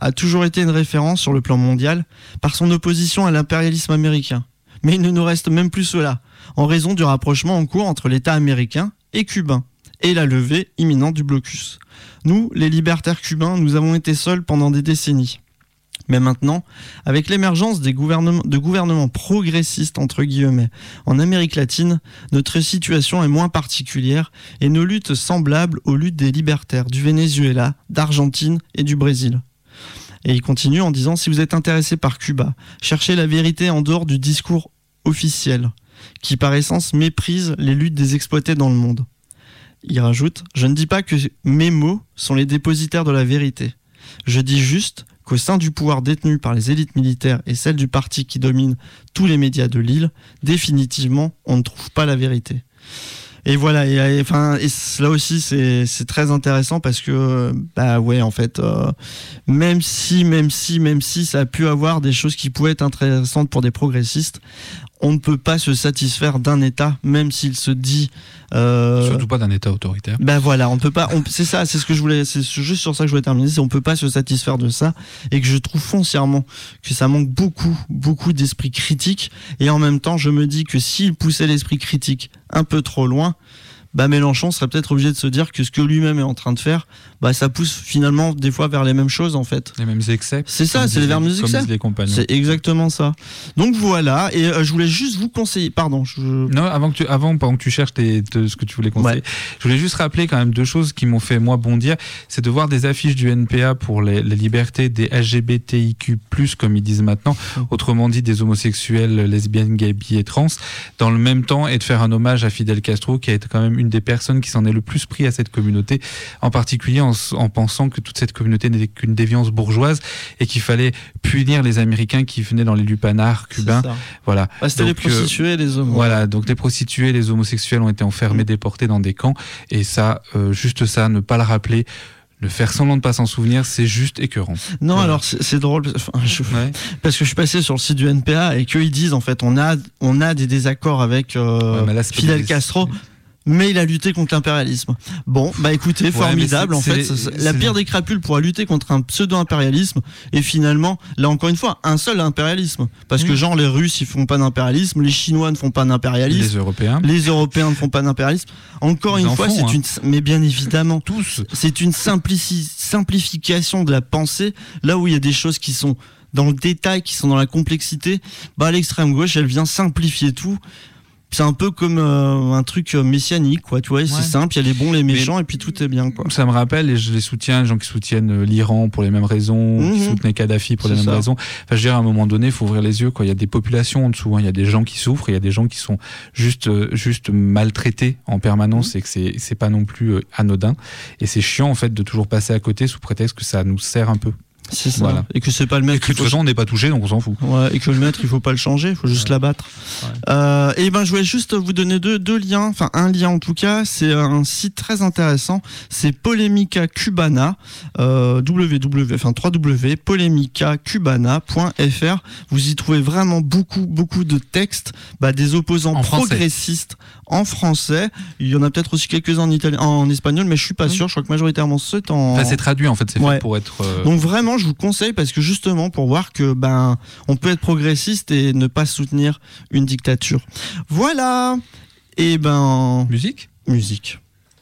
a toujours été une référence sur le plan mondial par son opposition à l'impérialisme américain. Mais il ne nous reste même plus cela, en raison du rapprochement en cours entre l'État américain et cubain, et la levée imminente du blocus. Nous, les libertaires cubains, nous avons été seuls pendant des décennies. Mais maintenant, avec l'émergence des gouvernements, de gouvernements progressistes, entre guillemets, en Amérique latine, notre situation est moins particulière et nos luttes semblables aux luttes des libertaires du Venezuela, d'Argentine et du Brésil. Et il continue en disant « Si vous êtes intéressé par Cuba, cherchez la vérité en dehors du discours officiel, qui par essence méprise les luttes des exploités dans le monde. » Il rajoute « Je ne dis pas que mes mots sont les dépositaires de la vérité. Je dis juste qu'au sein du pouvoir détenu par les élites militaires et celle du parti qui domine tous les médias de l'île, définitivement, on ne trouve pas la vérité. » Et voilà, et, et, enfin, et là aussi c'est, c'est très intéressant parce que, bah ouais, en fait, euh, même si, même si, même si ça a pu avoir des choses qui pouvaient être intéressantes pour des progressistes, on ne peut pas se satisfaire d'un État, même s'il se dit... Euh, Surtout pas d'un État autoritaire. Ben voilà, on peut pas... On, c'est ça, c'est ce que je voulais... C'est juste sur ça que je voulais terminer, c'est on peut pas se satisfaire de ça, et que je trouve foncièrement que ça manque beaucoup, beaucoup d'esprit critique, et en même temps, je me dis que s'il poussait l'esprit critique un peu trop loin, bah Mélenchon serait peut-être obligé de se dire que ce que lui-même est en train de faire, bah ça pousse finalement des fois vers les mêmes choses en fait. Les mêmes excès. C'est ça, c'est les mêmes excès. Comme disent les compagnons. C'est exactement ça. Donc voilà, et euh, je voulais juste vous conseiller, pardon. Je... Non, avant que tu, avant, pendant que tu cherches tes, te, ce que tu voulais conseiller, ouais. Je voulais juste rappeler quand même deux choses qui m'ont fait moi bondir, c'est de voir des affiches du N P A pour les, les libertés des L G B T I Q plus, comme ils disent maintenant, autrement dit des homosexuels, lesbiennes, gays, bi et trans, dans le même temps, et de faire un hommage à Fidel Castro, qui a été quand même une des personnes qui s'en est le plus pris à cette communauté, en particulier en, en pensant que toute cette communauté n'était qu'une déviance bourgeoise et qu'il fallait punir les Américains qui venaient dans les lupanars cubains. Voilà. Bah, c'était donc, les prostituées, euh, les homos. Voilà, donc les prostituées, les homosexuels ont été enfermés, mmh. déportés dans des camps, et ça, euh, juste ça, ne pas le rappeler, le faire semblant de pas s'en souvenir, c'est juste écœurant. Non, voilà. Alors c'est, c'est drôle, enfin, je, ouais. parce que je suis passé sur le site du N P A et qu'ils disent en fait, on a, on a des désaccords avec euh, ouais, là, Fidel Castro. Mais il a lutté contre l'impérialisme. Bon, bah écoutez, ouais, formidable. En fait, c'est, c'est, la pire des crapules pourra lutter contre un pseudo-impérialisme. Et finalement, là encore une fois, un seul impérialisme. Parce mmh. que genre, les Russes, ils font pas d'impérialisme, les Chinois ne font pas d'impérialisme. Les Européens. Les Européens ne font pas d'impérialisme. Encore les une fois, c'est hein. une, mais bien évidemment, tous. C'est une simplici, simplification de la pensée. Là où il y a des choses qui sont dans le détail, qui sont dans la complexité, bah l'extrême gauche, elle vient simplifier tout. C'est un peu comme euh, un truc messianique, quoi. Tu vois, ouais. C'est simple, il y a les bons, les méchants, mais et puis tout est bien, quoi. Ça me rappelle, et je les soutiens, les gens qui soutiennent l'Iran pour les mêmes raisons, mmh. qui soutenaient Kadhafi pour c'est les mêmes ça. raisons. Enfin, je veux dire, à un moment donné, il faut ouvrir les yeux, quoi. Il y a des populations en dessous, hein. Il y a des gens qui souffrent, il y a des gens qui sont juste, euh, juste maltraités en permanence, mmh. et que c'est, c'est pas non plus euh, anodin. Et c'est chiant, en fait, de toujours passer à côté sous prétexte que ça nous sert un peu. C'est ça. Voilà. Et que c'est pas le maître. Et que de toute façon, on n'est pas touché, donc on s'en fout. Ouais, et que le maître, il faut pas le changer, il faut juste ouais. l'abattre. Ouais. Euh, et ben, je voulais juste vous donner deux, deux liens, enfin un lien en tout cas. C'est un site très intéressant. C'est Polemica Cubana, euh, www, enfin w w w point polemica cubana point f r. Vous y trouvez vraiment beaucoup, beaucoup de textes, bah, des opposants en progressistes en français. Il y en a peut-être aussi quelques-uns en italien, en espagnol, mais je suis pas oui. sûr. Je crois que majoritairement c'est en. Enfin, c'est traduit en fait. C'est ouais. fait pour être. Euh... Donc vraiment. Je vous conseille parce que justement pour voir que ben on peut être progressiste et ne pas soutenir une dictature. Voilà. Et ben musique, musique.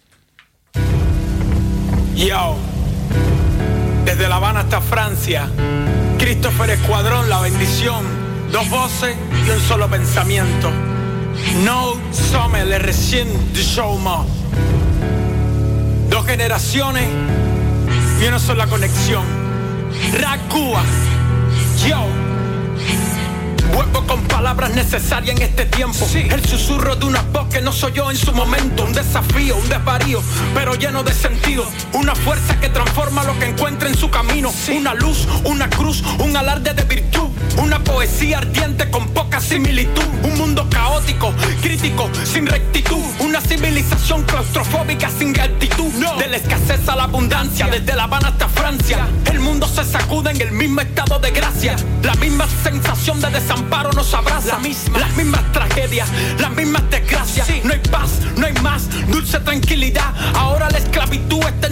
Yo, desde La Habana hasta Francia, Christopher Escuadrón, la bendición, dos voces y un solo pensamiento. No sommes les recién du chômage. Dos generaciones y una sola conexión. Racúa, yo vuelvo con palabras necesarias en este tiempo. Sí. El susurro de una voz que no soy yo en su momento. Un desafío, un desvarío, pero lleno de sentido. Una fuerza que transforma lo que encuentra en su camino. Sí. Una luz, una cruz, un alarde de virtud. Una poesía ardiente con poca similitud. Un mundo caótico, crítico, sin rectitud. Una civilización claustrofóbica sin altitud. No. De la escasez a la abundancia, desde La Habana hasta Francia. El mundo se sacude en el mismo estado de gracia. La misma sensación de desamparo nos abraza. La misma. Las mismas tragedias, las mismas desgracias. Sí. No hay paz, no hay más dulce tranquilidad. Ahora la esclavitud está en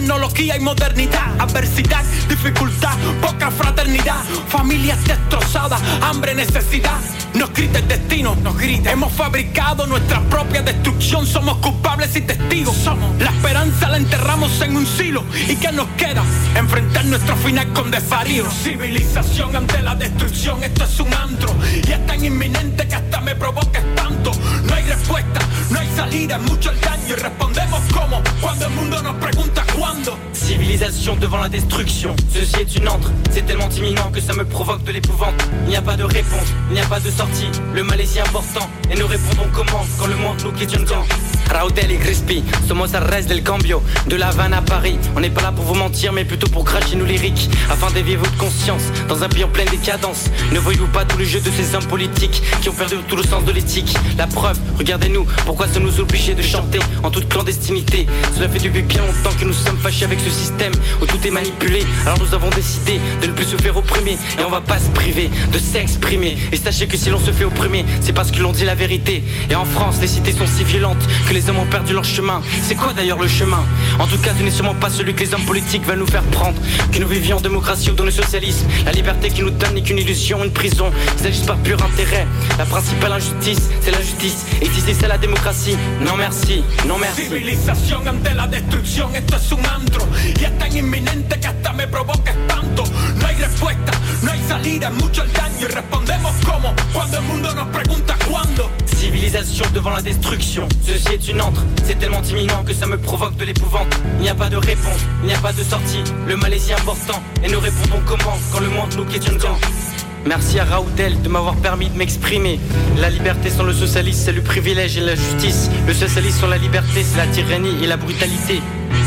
tecnología y modernidad, adversidad, dificultad, poca fraternidad, familias destrozadas, hambre, necesidad. Nos grita el destino, nos grita. Hemos fabricado nuestra propia destrucción, somos culpables y testigos. Somos. La esperanza la enterramos en un silo. ¿Y qué nos queda? Enfrentar nuestro final con desvarío. Civilización ante la destrucción, esto es un antro. Y es tan inminente que hasta me provoca espanto. No hay respuesta, no hay salida, es mucho el daño. Y respondemos cómo, cuando el mundo nos pregunta cuándo. Civilisation devant la destruction, ceci est une antre. C'est tellement imminent que ça me provoque de l'épouvante. Il n'y a pas de réponse, il n'y a pas de sortie. Le mal est si important et nous répondons comment quand le monde nous questionne quand. Raudel et Crispy, somos al res del cambio. De La Havane à Paris, on n'est pas là pour vous mentir mais plutôt pour cracher nos lyriques afin d'éveiller votre conscience dans un pays en pleine décadence. Ne voyez-vous pas tout le jeu de ces hommes politiques qui ont perdu tout le sens de l'éthique? La preuve, regardez-nous, pourquoi sommes-nous obligés de chanter en toute clandestinité? Cela fait depuis bien longtemps que nous sommes fâchés avec ce système où tout est manipulé. Alors nous avons décidé de ne plus se faire opprimer et on va pas se priver de s'exprimer. Et sachez que si l'on se fait opprimer, c'est parce que l'on dit la vérité. Et en France, les cités sont si violentes que les hommes ont perdu leur chemin. C'est quoi d'ailleurs le chemin? En tout cas, ce n'est sûrement pas celui que les hommes politiques veulent nous faire prendre. Que nous vivions en démocratie ou dans le socialisme. La liberté qui nous donne n'est qu'une illusion, une prison. Il s'agit par pur intérêt. La principale injustice, c'est la justice. Et si c'est ça la démocratie, non merci, non merci. Civilización ante la destrucción, esto es un antro. Y es tan inminente que hasta me provoca espanto. No hay respuesta, no hay salida, es mucho el daño. Y respondemos cómo, cuando el mundo nos pregunta cuándo. Civilisation devant la destruction, ceci est une antre. C'est tellement imminent que ça me provoque de l'épouvante. Il n'y a pas de réponse, il n'y a pas de sortie. Le mal est si important et nous répondons comment quand le monde nous questionne quand. Merci à Raoudel de m'avoir permis de m'exprimer. La liberté sans le socialisme, c'est le privilège et la justice. Le socialisme sans la liberté, c'est la tyrannie et la brutalité.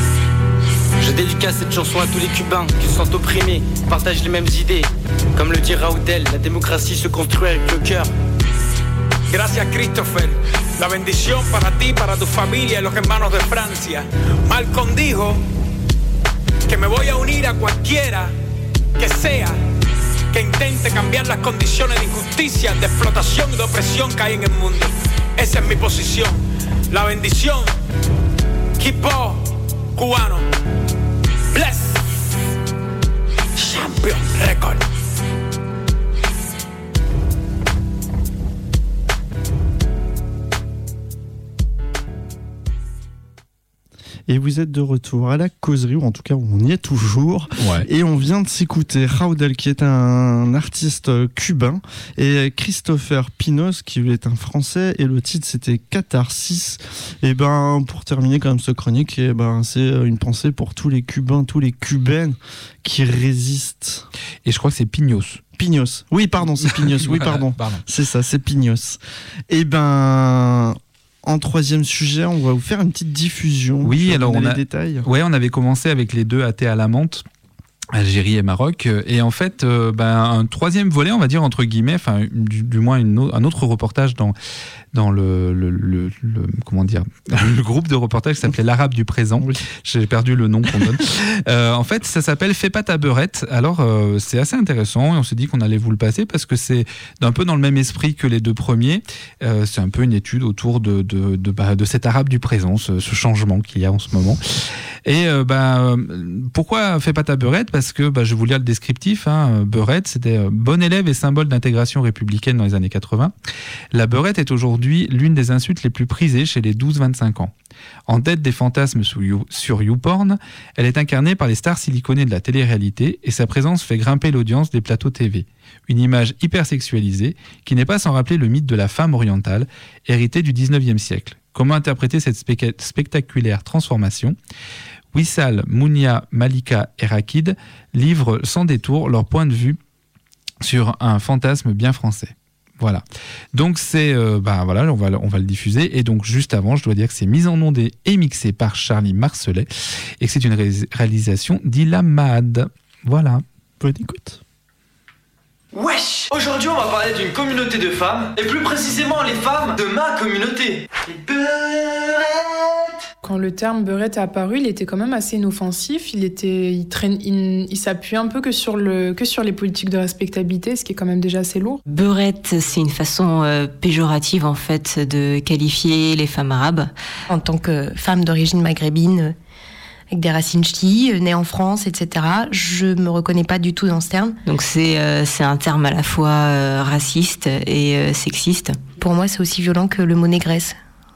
Je dédicace cette chanson à tous les Cubains qui se sentent opprimés, partagent les mêmes idées. Comme le dit Raoudel, la démocratie se construit avec le cœur. Gracias, Christopher. La bendición para ti, para tu familia y los hermanos de Francia. Malcolm dijo que me voy a unir a cualquiera que sea que intente cambiar las condiciones de injusticia, de explotación y de opresión que hay en el mundo. Esa es mi posición. La bendición. Keep on, cubano. Bless. Champion Record. Et vous êtes de retour à la causerie, ou en tout cas on y est toujours. Ouais. Et on vient de s'écouter Raudel, qui est un artiste cubain, et Christopher Pinos, qui est un français, et le titre c'était Catharsis. Et ben pour terminer quand même ce chronique, et ben c'est une pensée pour tous les Cubains, tous les Cubaines qui résistent. Et je crois que c'est Pinos. Pinos. Oui, pardon, c'est Pinos. Oui, pardon. Pardon. C'est ça, c'est Pinos. Et ben. En troisième sujet, on va vous faire une petite diffusion. Oui, alors on les a, détails. Ouais, on avait commencé avec les deux athées à la menthe, Algérie et Maroc, et en fait, euh, ben, un troisième volet, on va dire entre guillemets, enfin du, du moins une, un autre reportage dans dans le, le, le, le comment dire le groupe de reportage qui s'appelait l'Arabe du présent. Oui. J'ai perdu le nom qu'on donne. euh, en fait, ça s'appelle Fais pas ta beurette. Alors euh, c'est assez intéressant et on s'est dit qu'on allait vous le passer parce que c'est un peu dans le même esprit que les deux premiers. Euh, c'est un peu une étude autour de de de, bah, de cet Arabe du présent, ce, ce changement qu'il y a en ce moment. Et euh, bah, pourquoi Fais pas ta beurette? Parce que bah, je vais vous lire le descriptif. Hein. Beurette, c'était euh, bon élève et symbole d'intégration républicaine dans les années quatre-vingts. La beurette est aujourd'hui l'une des insultes les plus prisées chez les douze vingt-cinq ans. En tête des fantasmes sur YouPorn, elle est incarnée par les stars siliconées de la télé-réalité et sa présence fait grimper l'audience des plateaux T V. Une image hyper sexualisée qui n'est pas sans rappeler le mythe de la femme orientale, héritée du dix-neuvième siècle. Comment interpréter cette spé- spectaculaire transformation? Wissal, Mounia, Malika et Rakid livrent sans détour leur point de vue sur un fantasme bien français. Voilà. Donc c'est, euh, bah voilà, on va, on va le diffuser. Et donc juste avant, je dois dire que c'est mis en onde et mixé par Charlie Marcelet et que c'est une ré- réalisation d'Ila Mahad. Voilà. Bonne écoute. Wesh! Aujourd'hui, on va parler d'une communauté de femmes, et plus précisément les femmes de ma communauté. Les beurettes! Quand le terme beurette est apparu, il était quand même assez inoffensif. Il était, il traîne, il, il s'appuie un peu que sur le, que sur les politiques de respectabilité, ce qui est quand même déjà assez lourd. Beurette, c'est une façon euh, péjorative en fait de qualifier les femmes arabes. En tant que femme d'origine maghrébine, avec des racines ch'tis, né en France, et cetera. Je me reconnais pas du tout dans ce terme. Donc c'est euh, c'est un terme à la fois euh, raciste et euh, sexiste. Pour moi, c'est aussi violent que le mot négresse.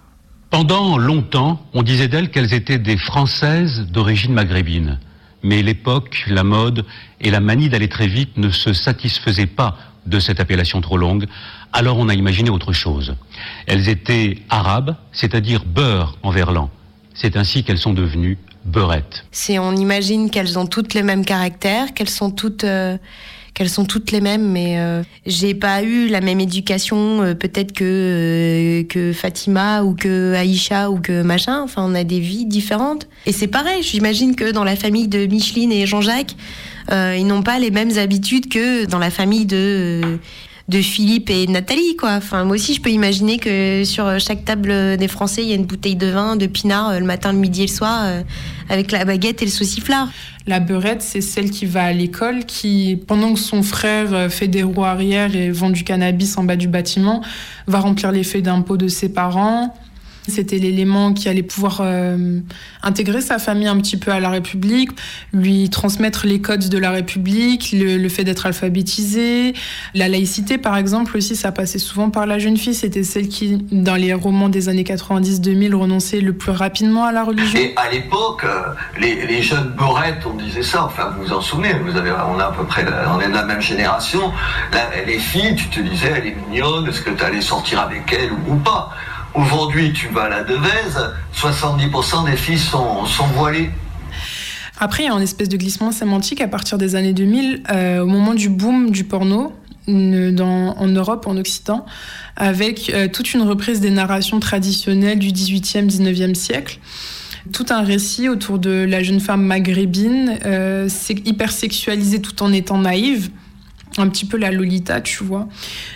Pendant longtemps, on disait d'elles qu'elles étaient des Françaises d'origine maghrébine. Mais l'époque, la mode et la manie d'aller très vite ne se satisfaisaient pas de cette appellation trop longue. Alors on a imaginé autre chose. Elles étaient arabes, c'est-à-dire beurre en verlan. C'est ainsi qu'elles sont devenues beurrettes. C'est, on imagine qu'elles ont toutes les mêmes caractères, qu'elles sont toutes, euh, qu'elles sont toutes les mêmes, mais euh, j'ai pas eu la même éducation, euh, peut-être que euh, que Fatima ou que Aïcha ou que machin. Enfin, on a des vies différentes. Et c'est pareil. J'imagine que dans la famille de Micheline et Jean-Jacques, euh, ils n'ont pas les mêmes habitudes que dans la famille de euh, de Philippe et Nathalie, quoi. Enfin, moi aussi, je peux imaginer que sur chaque table des Français, il y a une bouteille de vin, de pinard, euh, le matin, le midi et le soir, euh, avec la baguette et le sauciflard. La beurette, c'est celle qui va à l'école, qui, pendant que son frère fait des roues arrière et vend du cannabis en bas du bâtiment, va remplir les feuilles d'impôt de ses parents. C'était l'élément qui allait pouvoir euh, intégrer sa famille un petit peu à la République, lui transmettre les codes de la République, le, le fait d'être alphabétisé. La laïcité, par exemple, aussi, ça passait souvent par la jeune fille. C'était celle qui, dans les romans des années quatre-vingt-dix deux mille, renonçait le plus rapidement à la religion. Et à l'époque, les, les jeunes beurettes, on disait ça, enfin, vous vous en souvenez, vous avez, on, a à peu près, on est de la même génération. Là, les filles, tu te disais, elle est mignonne, est-ce que tu allais sortir avec elle ou pas? Aujourd'hui, tu vas à la Devèze, soixante-dix pour cent des filles sont, sont voilées. Après, il y a une espèce de glissement sémantique à partir des années deux mille, euh, au moment du boom du porno, dans, en Europe, en Occident, avec euh, toute une reprise des narrations traditionnelles du dix-huitième, dix-neuvième siècle. Tout un récit autour de la jeune femme maghrébine, euh, c'est hyper sexualisée tout en étant naïve. Un petit peu la Lolita, tu vois,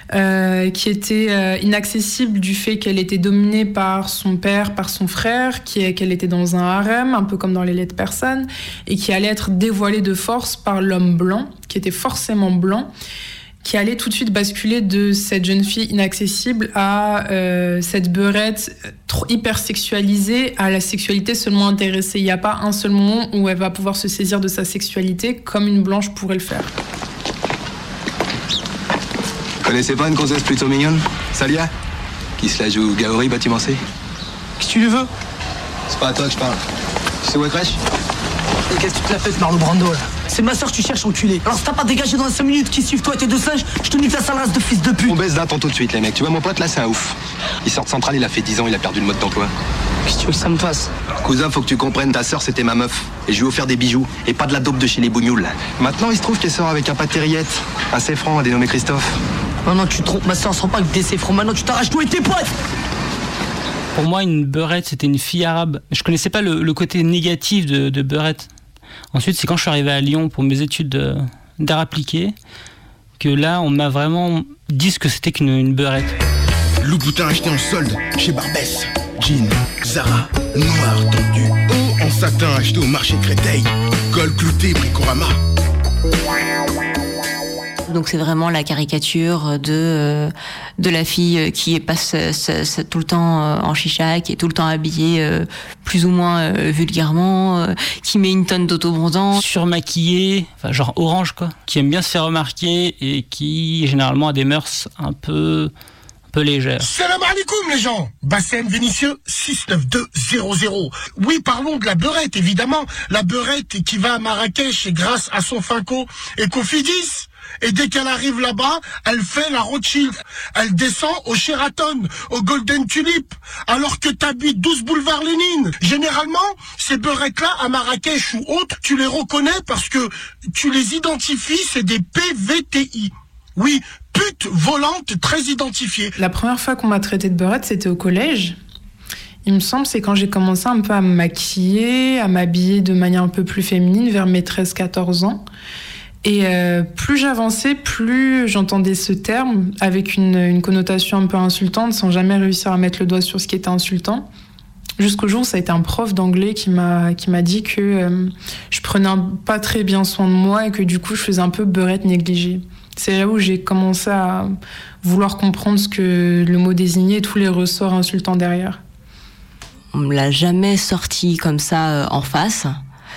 euh, qui était euh, inaccessible du fait qu'elle était dominée par son père, par son frère, qui, qu'elle était dans un harem, un peu comme dans les Lettres persanes, et qui allait être dévoilée de force par l'homme blanc, qui était forcément blanc, qui allait tout de suite basculer de cette jeune fille inaccessible à euh, cette beurette trop hyper sexualisée, à la sexualité seulement intéressée. Il n'y a pas un seul moment où elle va pouvoir se saisir de sa sexualité comme une blanche pourrait le faire. Connaissez pas une gonzesse plutôt mignonne, Salia, qui se la joue Gaori, bâtiment C? Qu'est-ce que tu lui veux? C'est pas à toi que je parle. Tu sais où est crèche? Et qu'est-ce que tu te la fais, Marlon Brando, là? C'est ma soeur que tu cherches, enculé. Alors si t'as pas dégagé dans les cinq minutes qui suivent toi et tes deux singes, je te nique la sale race de fils de pute. On baisse d'un ton tout de suite, les mecs. Tu vois, mon pote, là, c'est un ouf. Il sort de Centrale, il a fait dix ans, il a perdu le mode d'emploi. Qu'est-ce que tu veux que ça me fasse? Cousin, faut que tu comprennes, ta sœur, c'était ma meuf. Et je lui ai offert des bijoux. Et pas de la dope de chez les bougnoules. Maintenant, il se trouve qu'elle sort avec un patériette. Un céfran, dénommé Christophe. Non, non, tu te trompes, ma soeur sera pas avec des céfrons. Maintenant, tu t'arraches toi et tes potes. Pour moi, une beurette, c'était une fille arabe. Je connaissais pas le, le côté négatif de, de beurette. Ensuite, c'est quand je suis arrivé à Lyon pour mes études de, d'art appliqué que là, on m'a vraiment dit ce que c'était qu'une une beurette. Louboutin acheté en solde chez Barbès. Jean, Zara, noir tendu. Haut en satin acheté au marché Créteil. Col clouté, Bricorama. Donc c'est vraiment la caricature de euh, de la fille qui passe euh, euh, tout le temps euh, en chicha, qui est tout le temps habillée euh, plus ou moins euh, vulgairement, euh, qui met une tonne d'autobondant, surmaquillée, enfin genre orange quoi, qui aime bien se faire remarquer et qui généralement a des mœurs un peu un peu légères. Salam alaikum les gens. Bassem Vénitieux six neuf deux zéro zéro. Oui, parlons de la beurette évidemment, la beurette qui va à Marrakech grâce à son Finco et Cofidis. Et dès qu'elle arrive là-bas, elle fait la Rothschild. Elle descend au Sheraton, au Golden Tulip, alors que t'habites douze boulevard Lénine. Généralement, ces beurettes-là, à Marrakech ou autres, tu les reconnais parce que tu les identifies, c'est des P V T I. Oui, pute volante très identifiée. La première fois qu'on m'a traité de beurette, c'était au collège. Il me semble, c'est quand j'ai commencé un peu à me maquiller, à m'habiller de manière un peu plus féminine, vers mes treize quatorze ans. Et euh, plus j'avançais, plus j'entendais ce terme avec une, une connotation un peu insultante, sans jamais réussir à mettre le doigt sur ce qui était insultant. Jusqu'au jour où ça a été un prof d'anglais qui m'a, qui m'a dit que euh, je prenais un, pas très bien soin de moi et que du coup je faisais un peu beurette négligée. C'est là où j'ai commencé à vouloir comprendre ce que le mot désignait et tous les ressorts insultants derrière. On me l'a jamais sorti comme ça euh, en face.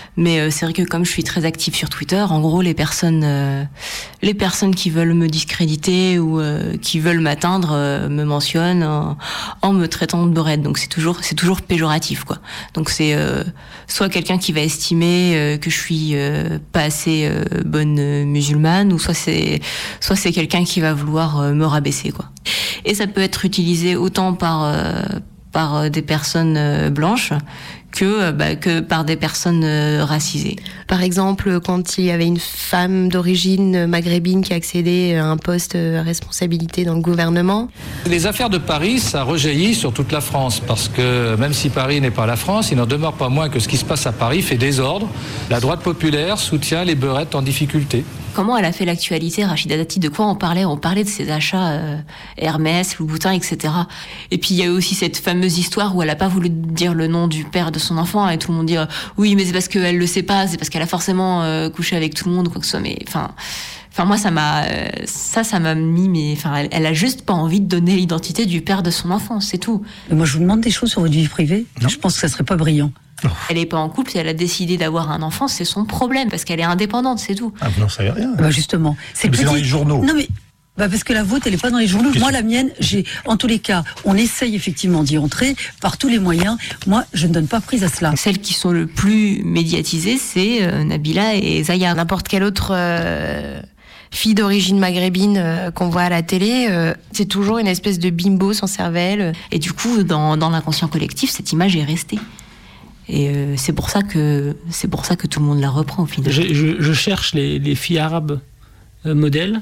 Mais euh, c'est vrai que comme je suis très active sur Twitter, en gros, les personnes, euh, les personnes qui veulent me discréditer ou euh, qui veulent m'atteindre euh, me mentionnent en, en me traitant de beurette. Donc c'est toujours, c'est toujours péjoratif, quoi. Donc c'est euh, soit quelqu'un qui va estimer euh, que je suis euh, pas assez euh, bonne euh, musulmane, ou soit c'est, soit c'est quelqu'un qui va vouloir euh, me rabaisser, quoi. Et ça peut être utilisé autant par euh, par des personnes euh, blanches que bah, que par des personnes euh, racisées. Par exemple, quand il y avait une femme d'origine maghrébine qui accédait à un poste à responsabilité dans le gouvernement. Les affaires de Paris, ça rejaillit sur toute la France, parce que même si Paris n'est pas la France, il n'en demeure pas moins que ce qui se passe à Paris fait désordre. La droite populaire soutient les beurettes en difficulté. Comment elle a fait l'actualité, Rachida Dati? De quoi on parlait? On parlait de ses achats euh, Hermès, Louboutin, et cetera. Et puis il y a aussi cette fameuse histoire où elle a pas voulu dire le nom du père de son enfant, et tout le monde dit euh, oui, mais c'est parce qu'elle le sait pas, c'est parce qu'elle a forcément euh, couché avec tout le monde, quoi que ce soit. Mais enfin, enfin moi ça m'a, euh, ça, ça m'a mis, mais enfin, elle, elle a juste pas envie de donner l'identité du père de son enfant, c'est tout. Mais moi je vous demande des choses sur votre vie privée. Non. Je pense que ça serait pas brillant. Elle n'est pas en couple, si elle a décidé d'avoir un enfant, c'est son problème, parce qu'elle est indépendante, c'est tout. Ah, vous n'en savez rien. Bah justement. C'est, petit... c'est dans les journaux. Non mais, bah parce que la vôtre, elle n'est pas dans les journaux. Qu'est-ce Moi, la mienne, j'ai, en tous les cas, on essaye effectivement d'y entrer par tous les moyens. Moi, je ne donne pas prise à cela. Celles qui sont le plus médiatisées, c'est euh, Nabila et Zaya. N'importe quelle autre... Euh... fille d'origine maghrébine euh, qu'on voit à la télé, euh, c'est toujours une espèce de bimbo sans cervelle. Et du coup, dans, dans l'inconscient collectif, cette image est restée. Et euh, c'est pour ça que c'est pour ça que tout le monde la reprend au final. Je, je, je cherche les, les filles arabes euh, modèles.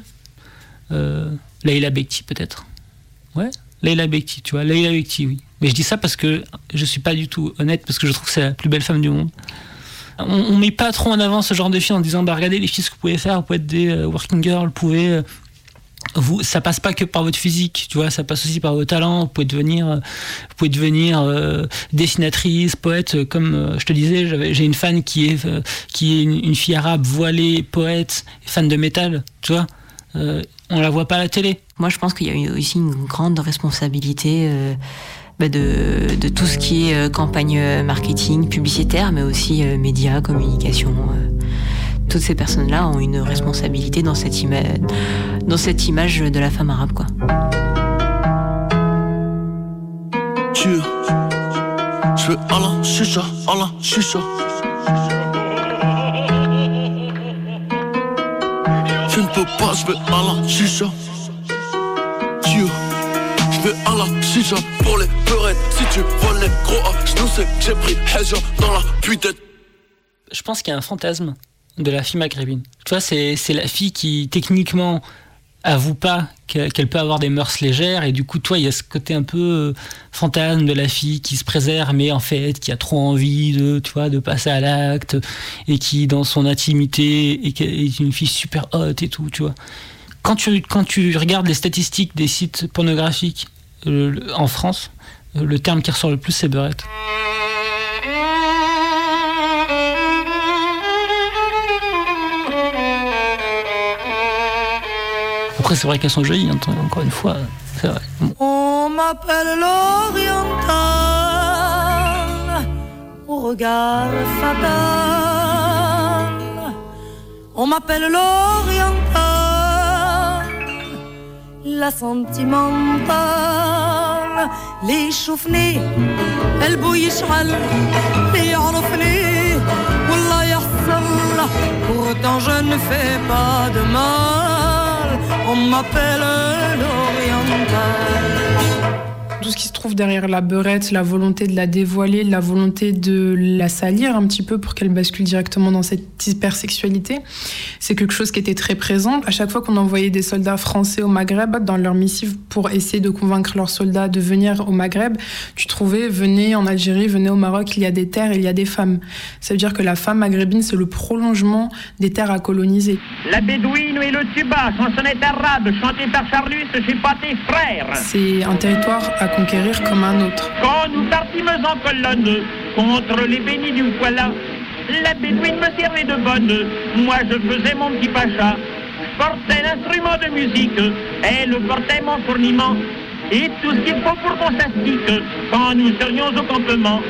Euh, Leïla Bekti peut-être. Ouais, Leïla Bekti, tu vois, Leïla Bekti, oui. Mais je dis ça parce que je suis pas du tout honnête, parce que je trouve que c'est la plus belle femme du monde. On, on met pas trop en avant ce genre de filles en disant bah regardez les filles ce que vous pouvez faire, vous pouvez être des euh, working girls, vous pouvez euh, vous, ça passe pas que par votre physique, tu vois, ça passe aussi par vos talents. Vous pouvez devenir, vous pouvez devenir euh, dessinatrice, poète. Comme euh, je te disais, j'avais, j'ai une fan qui est euh, qui est une, une fille arabe voilée, poète, fan de métal, tu vois. Euh, on la voit pas à la télé. Moi, je pense qu'il y a eu aussi une grande responsabilité euh, bah de de tout ce qui est euh, campagne marketing, publicitaire, mais aussi euh, médias, communication. Euh. Toutes ces personnes-là ont une responsabilité dans cette, ima- dans cette image de la femme arabe, quoi. Tu, je veux Allah, chicha, Allah, chicha. Je ne peux pas, je veux Allah, chicha. Tu, je veux Allah, chicha pour les peurettes. Si tu voles les gros A, je nous sais que j'ai pris Hajja dans la putain. Je pense qu'il y a un fantasme de la fille maghrébine. Tu vois, c'est, c'est la fille qui, techniquement, avoue pas qu'elle peut avoir des mœurs légères, et du coup, toi, il y a ce côté un peu fantasme de la fille qui se préserve, mais en fait, qui a trop envie de, tu vois, de passer à l'acte, et qui, dans son intimité, est, est une fille super haute et tout, tu vois. Quand tu, quand tu regardes les statistiques des sites pornographiques euh, en France, le terme qui ressort le plus, c'est beurette. Après, c'est vrai qu'elles sont jolies, encore une fois, c'est vrai. On m'appelle l'oriental, au regard fatal. On m'appelle l'oriental, la sentimentale. Les choufnés, elle bouille chal, les yarofnés, wallah yassal. Pourtant je ne fais pas de mal. On m'appelle l'oriental. Tout ce qui se trouve derrière la beurette, la volonté de la dévoiler, la volonté de la salir un petit peu pour qu'elle bascule directement dans cette hypersexualité, c'est quelque chose qui était très présent. À chaque fois qu'on envoyait des soldats français au Maghreb, dans leur missive pour essayer de convaincre leurs soldats de venir au Maghreb, tu trouvais, venez en Algérie, venez au Maroc, il y a des terres, il y a des femmes. Ça veut dire que la femme maghrébine, c'est le prolongement des terres à coloniser. La bédouine et le tuba, chansonnette arabe, chantée par Charlus, je suis pas tes frères. C'est un territoire à conquérir comme un autre. Quand nous partîmes en colonne contre les bénis du Kuala, la bédouine me servait de bonne. Moi je faisais mon petit pacha. Je portais l'instrument de musique, elle portait mon fourniment et tout ce qu'il faut pour qu'on s'astique quand nous serions au campement.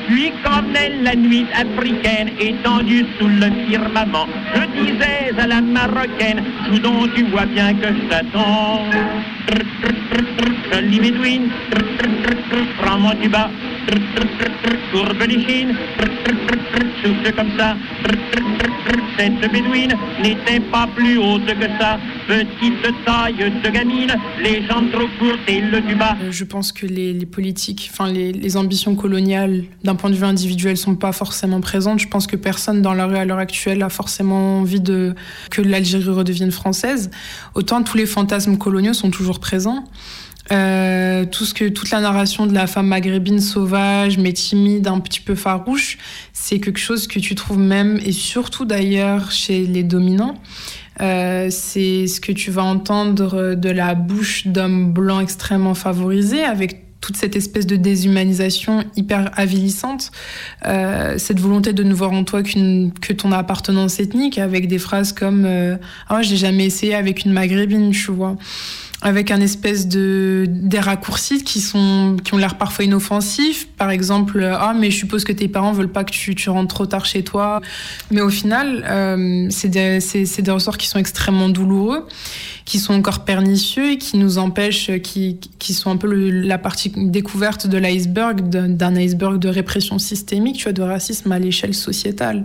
Puis quand venait la nuit africaine, étendue sous le firmament, je disais à la marocaine, joue donc, tu vois bien que je t'attends. Trr, trr, trr, trr, jolie bédouine, trr, trr, trr, trr, prends mon tuba, trr, trr, trr, trr, courbe les chines, trr, trr, trr, trr, souffle comme ça, trr, trr, trr, trr, cette bédouine n'était pas plus haute que ça, petite taille de gamine, les jambes trop courtes et le tuba. Je pense que les, les politiques, enfin les, les ambitions coloniales d'un point de vue individuel sont pas forcément présentes. Je pense que personne dans la rue à l'heure actuelle a forcément envie de que l'Algérie redevienne française. Autant tous les fantasmes coloniaux sont toujours présents. Euh, tout ce que, toute la narration de la femme maghrébine sauvage, mais timide, un petit peu farouche, c'est quelque chose que tu trouves même, et surtout d'ailleurs chez les dominants. Euh, c'est ce que tu vas entendre de la bouche d'hommes blancs extrêmement favorisés, avec toute cette espèce de déshumanisation hyper avilissante, euh, cette volonté de ne voir en toi qu'une, que ton appartenance ethnique, avec des phrases comme euh, « Ah, j'ai jamais essayé avec une maghrébine », tu vois. Avec un espèce de des raccourcis qui sont qui ont l'air parfois inoffensifs. Par exemple, ah mais je suppose que tes parents veulent pas que tu tu rentres trop tard chez toi. Mais au final, euh, c'est des c'est c'est des ressorts qui sont extrêmement douloureux, qui sont encore pernicieux et qui nous empêchent, qui qui sont un peu le, la partie découverte de l'iceberg, de, d'un iceberg de répression systémique, tu vois, de racisme à l'échelle sociétale.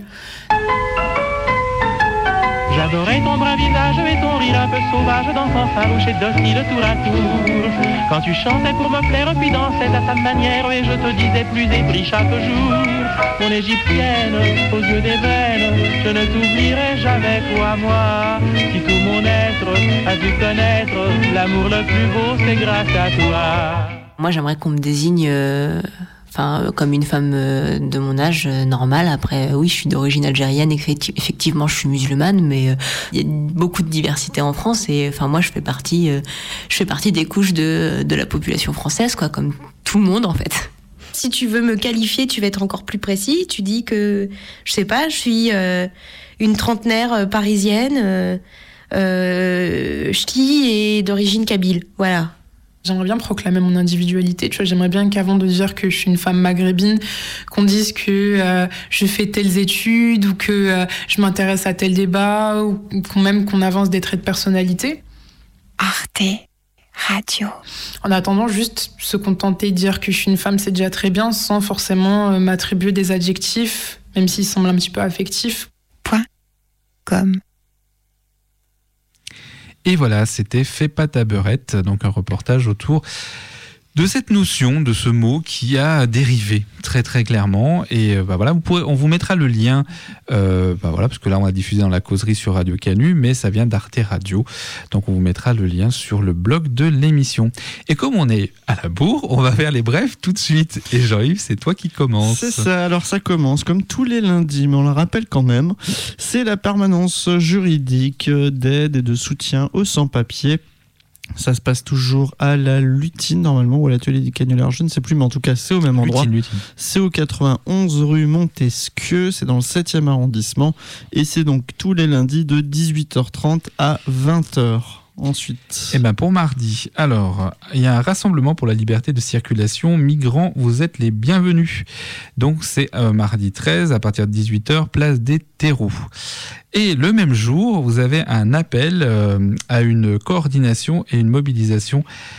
J'adorais ton brun visage et ton rire un peu sauvage, d'enfant farouche et docile tour à tour. Quand tu chantais pour me plaire, puis dansais à ta manière, et je te disais plus épris chaque jour. Mon égyptienne, aux yeux d'ébène, je ne t'oublierai jamais, toi, moi. Si tout mon être a dû connaître, l'amour le plus beau, c'est grâce à toi. Moi, j'aimerais qu'on me désigne... Euh... Enfin, comme une femme de mon âge normal. Après, oui, je suis d'origine algérienne, effectivement, je suis musulmane, mais il y a beaucoup de diversité en France. Et enfin, moi, je fais partie, je fais partie des couches de, de la population française, quoi, comme tout le monde, en fait. Si tu veux me qualifier, tu vas être encore plus précis. Tu dis que, je sais pas, je suis euh, une trentenaire parisienne, euh, euh, ch'ti et d'origine kabyle. Voilà. J'aimerais bien proclamer mon individualité, tu vois, j'aimerais bien qu'avant de dire que je suis une femme maghrébine, qu'on dise que euh, je fais telles études ou que euh, je m'intéresse à tel débat ou qu'on même qu'on avance des traits de personnalité. Arte Radio. En attendant, juste se contenter de dire que je suis une femme, c'est déjà très bien, sans forcément euh, m'attribuer des adjectifs, même s'ils semblent un petit peu affectifs. Point. Comme. Et voilà, c'était Fais pas ta beurette, donc un reportage autour de cette notion, de ce mot qui a dérivé très très clairement. Et bah voilà, vous pourrez, on vous mettra le lien, euh, bah voilà, parce que là on a diffusé dans la causerie sur Radio Canu, mais ça vient d'Arte Radio, donc on vous mettra le lien sur le blog de l'émission. Et comme on est à la bourre, on va faire les brefs tout de suite. Et Jean-Yves, c'est toi qui commence. C'est ça, alors ça commence comme tous les lundis, mais on le rappelle quand même, c'est la permanence juridique d'aide et de soutien aux sans-papiers. Ça se passe toujours à la Lutine, normalement, ou à l'atelier des Canulars, je ne sais plus, mais en tout cas, c'est au même endroit. Lutine, Lutine. C'est au quatre-vingt-onze rue Montesquieu, c'est dans le septième arrondissement, et c'est donc tous les lundis de dix-huit heures trente à vingt heures. Ensuite. Eh ben pour mardi, alors, il y a un rassemblement pour la liberté de circulation. Migrants, vous êtes les bienvenus. Donc c'est euh, mardi treize, à partir de dix-huit heures, place des terreaux. Et le même jour, vous avez un appel euh, à une coordination et une mobilisation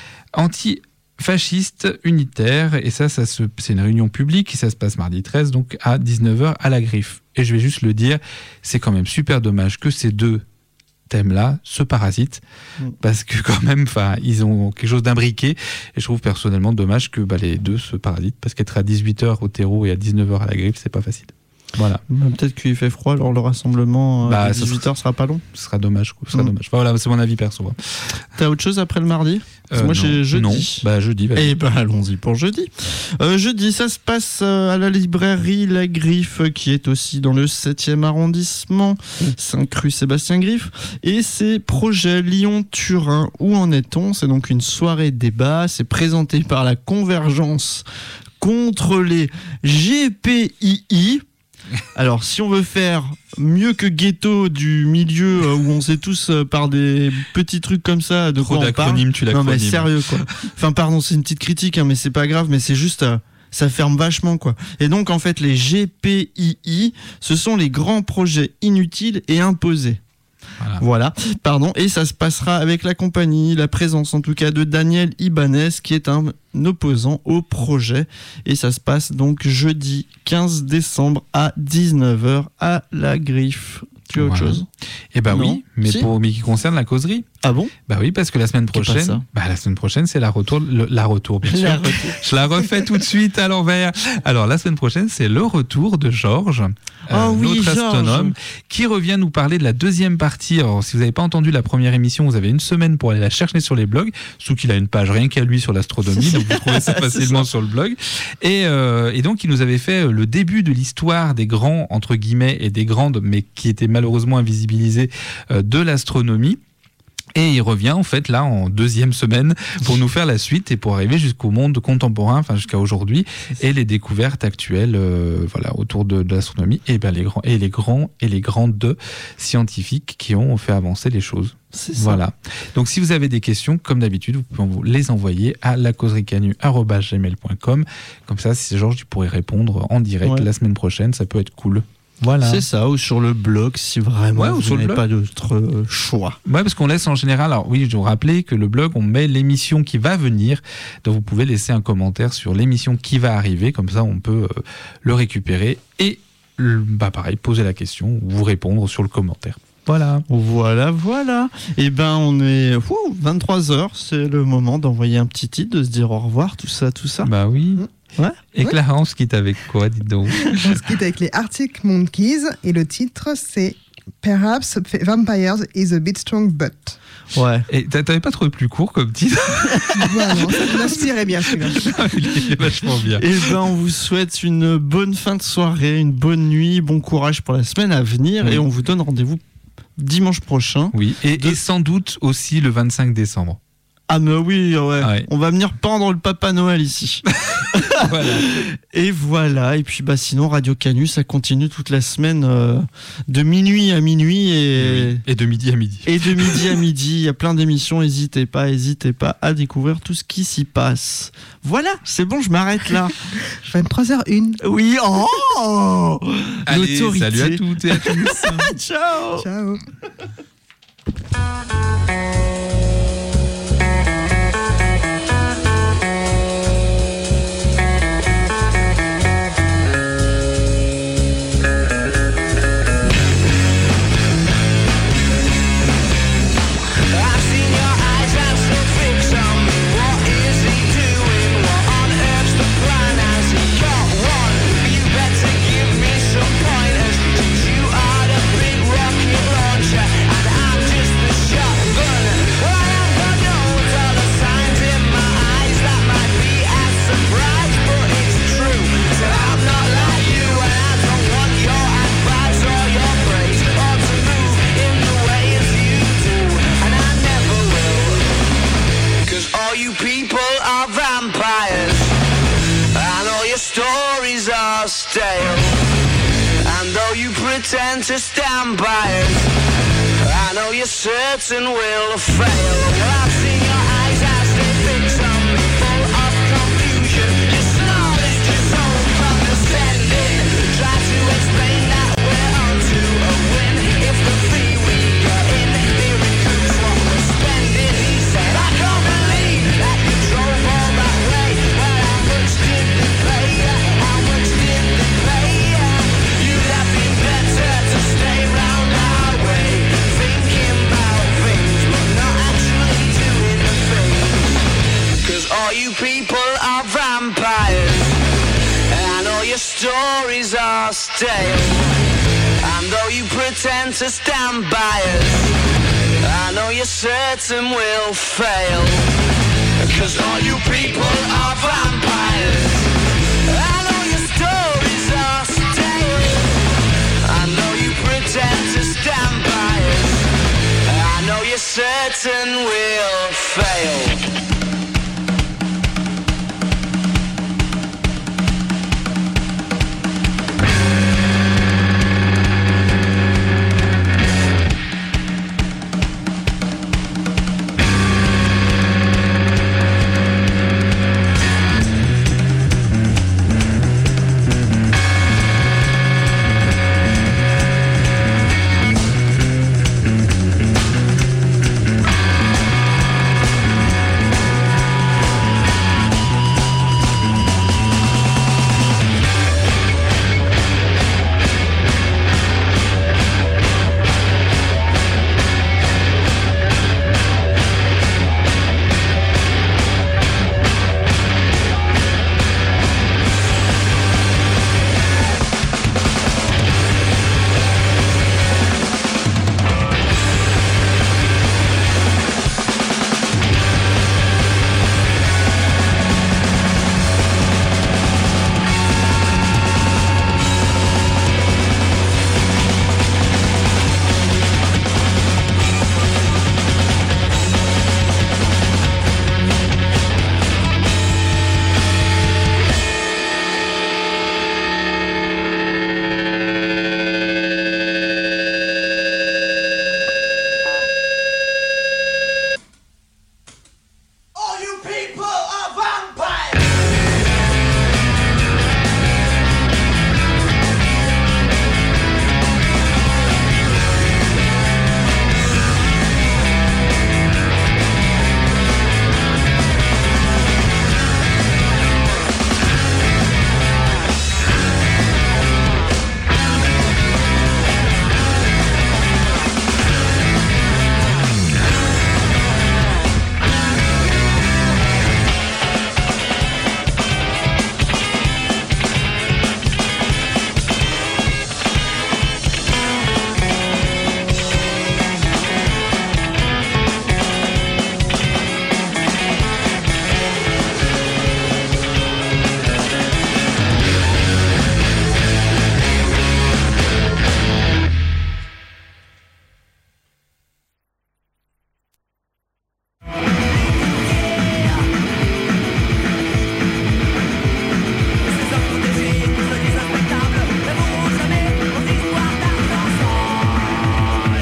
anti-fasciste unitaire. Et ça, ça se, c'est une réunion publique et ça se passe mardi treize, donc à dix-neuf heures à la Griffe. Et je vais juste le dire, c'est quand même super dommage que ces deux thème-là se parasitent, mmh. parce que quand même, enfin, ils ont quelque chose d'imbriqué, et je trouve personnellement dommage que bah, les deux se parasitent, parce qu'être à dix-huit heures au terreau et à dix-neuf heures à la Griffe, c'est pas facile. Voilà. Peut-être qu'il fait froid, alors le rassemblement bah, à dix-huit heures sera pas long. Ce sera dommage. Ce sera mmh. dommage. Enfin, voilà, c'est mon avis perso. T'as autre chose après le mardi ? Parce que euh, moi non. j'ai jeudi. Non, bah jeudi. Et bah allons-y pour jeudi. Euh, jeudi, ça se passe à la librairie La Griffe, qui est aussi dans le septième arrondissement, mmh. cinq rue Sébastien Griffe. Et c'est Projet Lyon-Turin. Où en est-on ? C'est donc une soirée débat. C'est présenté par la Convergence contre les G P I I. Alors, si on veut faire mieux que Ghetto du milieu euh, où on sait tous euh, par des petits trucs comme ça de Trop quoi on parle. Tu non mais sérieux quoi. Enfin pardon, c'est une petite critique, hein, mais c'est pas grave, mais c'est juste, euh, ça ferme vachement, quoi. Et donc, en fait, les G P I I, ce sont les grands projets inutiles et imposés. Voilà. voilà, pardon, et ça se passera avec la compagnie, la présence en tout cas de Daniel Ibanez qui est un opposant au projet, et ça se passe donc jeudi quinze décembre à dix-neuf heures à la Griffe. Tu as autre voilà. chose? Eh ben non. oui, mais si. pour mais qui concerne la causerie. Ah bon? Bah oui, parce que la semaine prochaine, bah la semaine prochaine c'est la retour, le, la retour bien sûr. La retour. Je la refais tout de suite à l'envers. Alors la semaine prochaine c'est le retour de Georges, oh euh, oui, notre Georges. astronome, qui revient nous parler de la deuxième partie. Alors si vous n'avez pas entendu la première émission, vous avez une semaine pour aller la chercher sur les blogs. Surtout qu'il a une page rien qu'à lui sur l'astronomie, donc vous trouvez ça facilement ça. sur le blog. Et, euh, et donc il nous avait fait le début de l'histoire des grands entre guillemets et des grandes, mais qui étaient malheureusement invisibilisés euh, de l'astronomie. Et il revient en fait là en deuxième semaine pour nous faire la suite et pour arriver jusqu'au monde contemporain, enfin jusqu'à aujourd'hui, et les découvertes actuelles, euh, voilà, autour de, de l'astronomie, et ben les grands et les grands et les grandes scientifiques qui ont fait avancer les choses. C'est ça. Voilà. Donc si vous avez des questions, comme d'habitude, vous pouvez vous les envoyer à la causerie canu arobase gmail point com. Comme ça, si Georges, tu pourrais répondre en direct ouais. la semaine prochaine, ça peut être cool. Voilà. C'est ça, ou sur le blog si vraiment ouais, ou vous sur n'avez le pas d'autre choix. Ouais, parce qu'on laisse en général, alors oui, je vous rappelais que le blog, on met l'émission qui va venir, donc vous pouvez laisser un commentaire sur l'émission qui va arriver, comme ça on peut euh, le récupérer et, bah pareil, poser la question ou vous répondre sur le commentaire. Voilà. Voilà, voilà. Et ben, on est ouh, vingt-trois heures, c'est le moment d'envoyer un petit titre, de se dire au revoir, tout ça, tout ça. Bah oui. Ouais. Et Clara, on se quitte avec quoi, dites donc? On se quitte avec les Arctic Monkeys et le titre c'est Perhaps Vampires is a bit strong but. Ouais. Et t'avais pas trouvé plus court comme titre? Bah non, ça m'inspirait bien celui-là. Il est vachement bien. Et ben, on vous souhaite une bonne fin de soirée, une bonne nuit, bon courage pour la semaine à venir, oui. Et on vous donne rendez-vous dimanche prochain. Oui, et, de... et sans doute aussi le vingt-cinq décembre. Ah mais oui, ouais. Ah ouais. On va venir pendre le Papa Noël ici. Voilà. Et voilà, et puis bah sinon Radio Canu, ça continue toute la semaine euh, de minuit à minuit et... Oui. et de midi à midi. Et de midi à midi, il y a plein d'émissions, n'hésitez pas, n'hésitez pas à découvrir tout ce qui s'y passe. Voilà, c'est bon, je m'arrête là. vingt-trois heures une. Oui, oh Allez, salut à toutes et à tous. Ciao. Ciao. Stale. And though you pretend to stand by it, I know you're certain we'll fail. Well, I've seen your eyes as they fix on me, full of confusion. Your knowledge is so condescending. Try to explain that we're on to a win. If the fee we get in, they recoup what we're spending. He said, I can't believe that you drove all that way. Well, how much did they pay? How much did they pay? You'd have been better to stay round our way, thinking about things, but not actually doing the things. Cause all you people are vampires, and all your stories are stale. And though you pretend to stand by us, I know you're certain we'll fail. Cause all you people are vampires.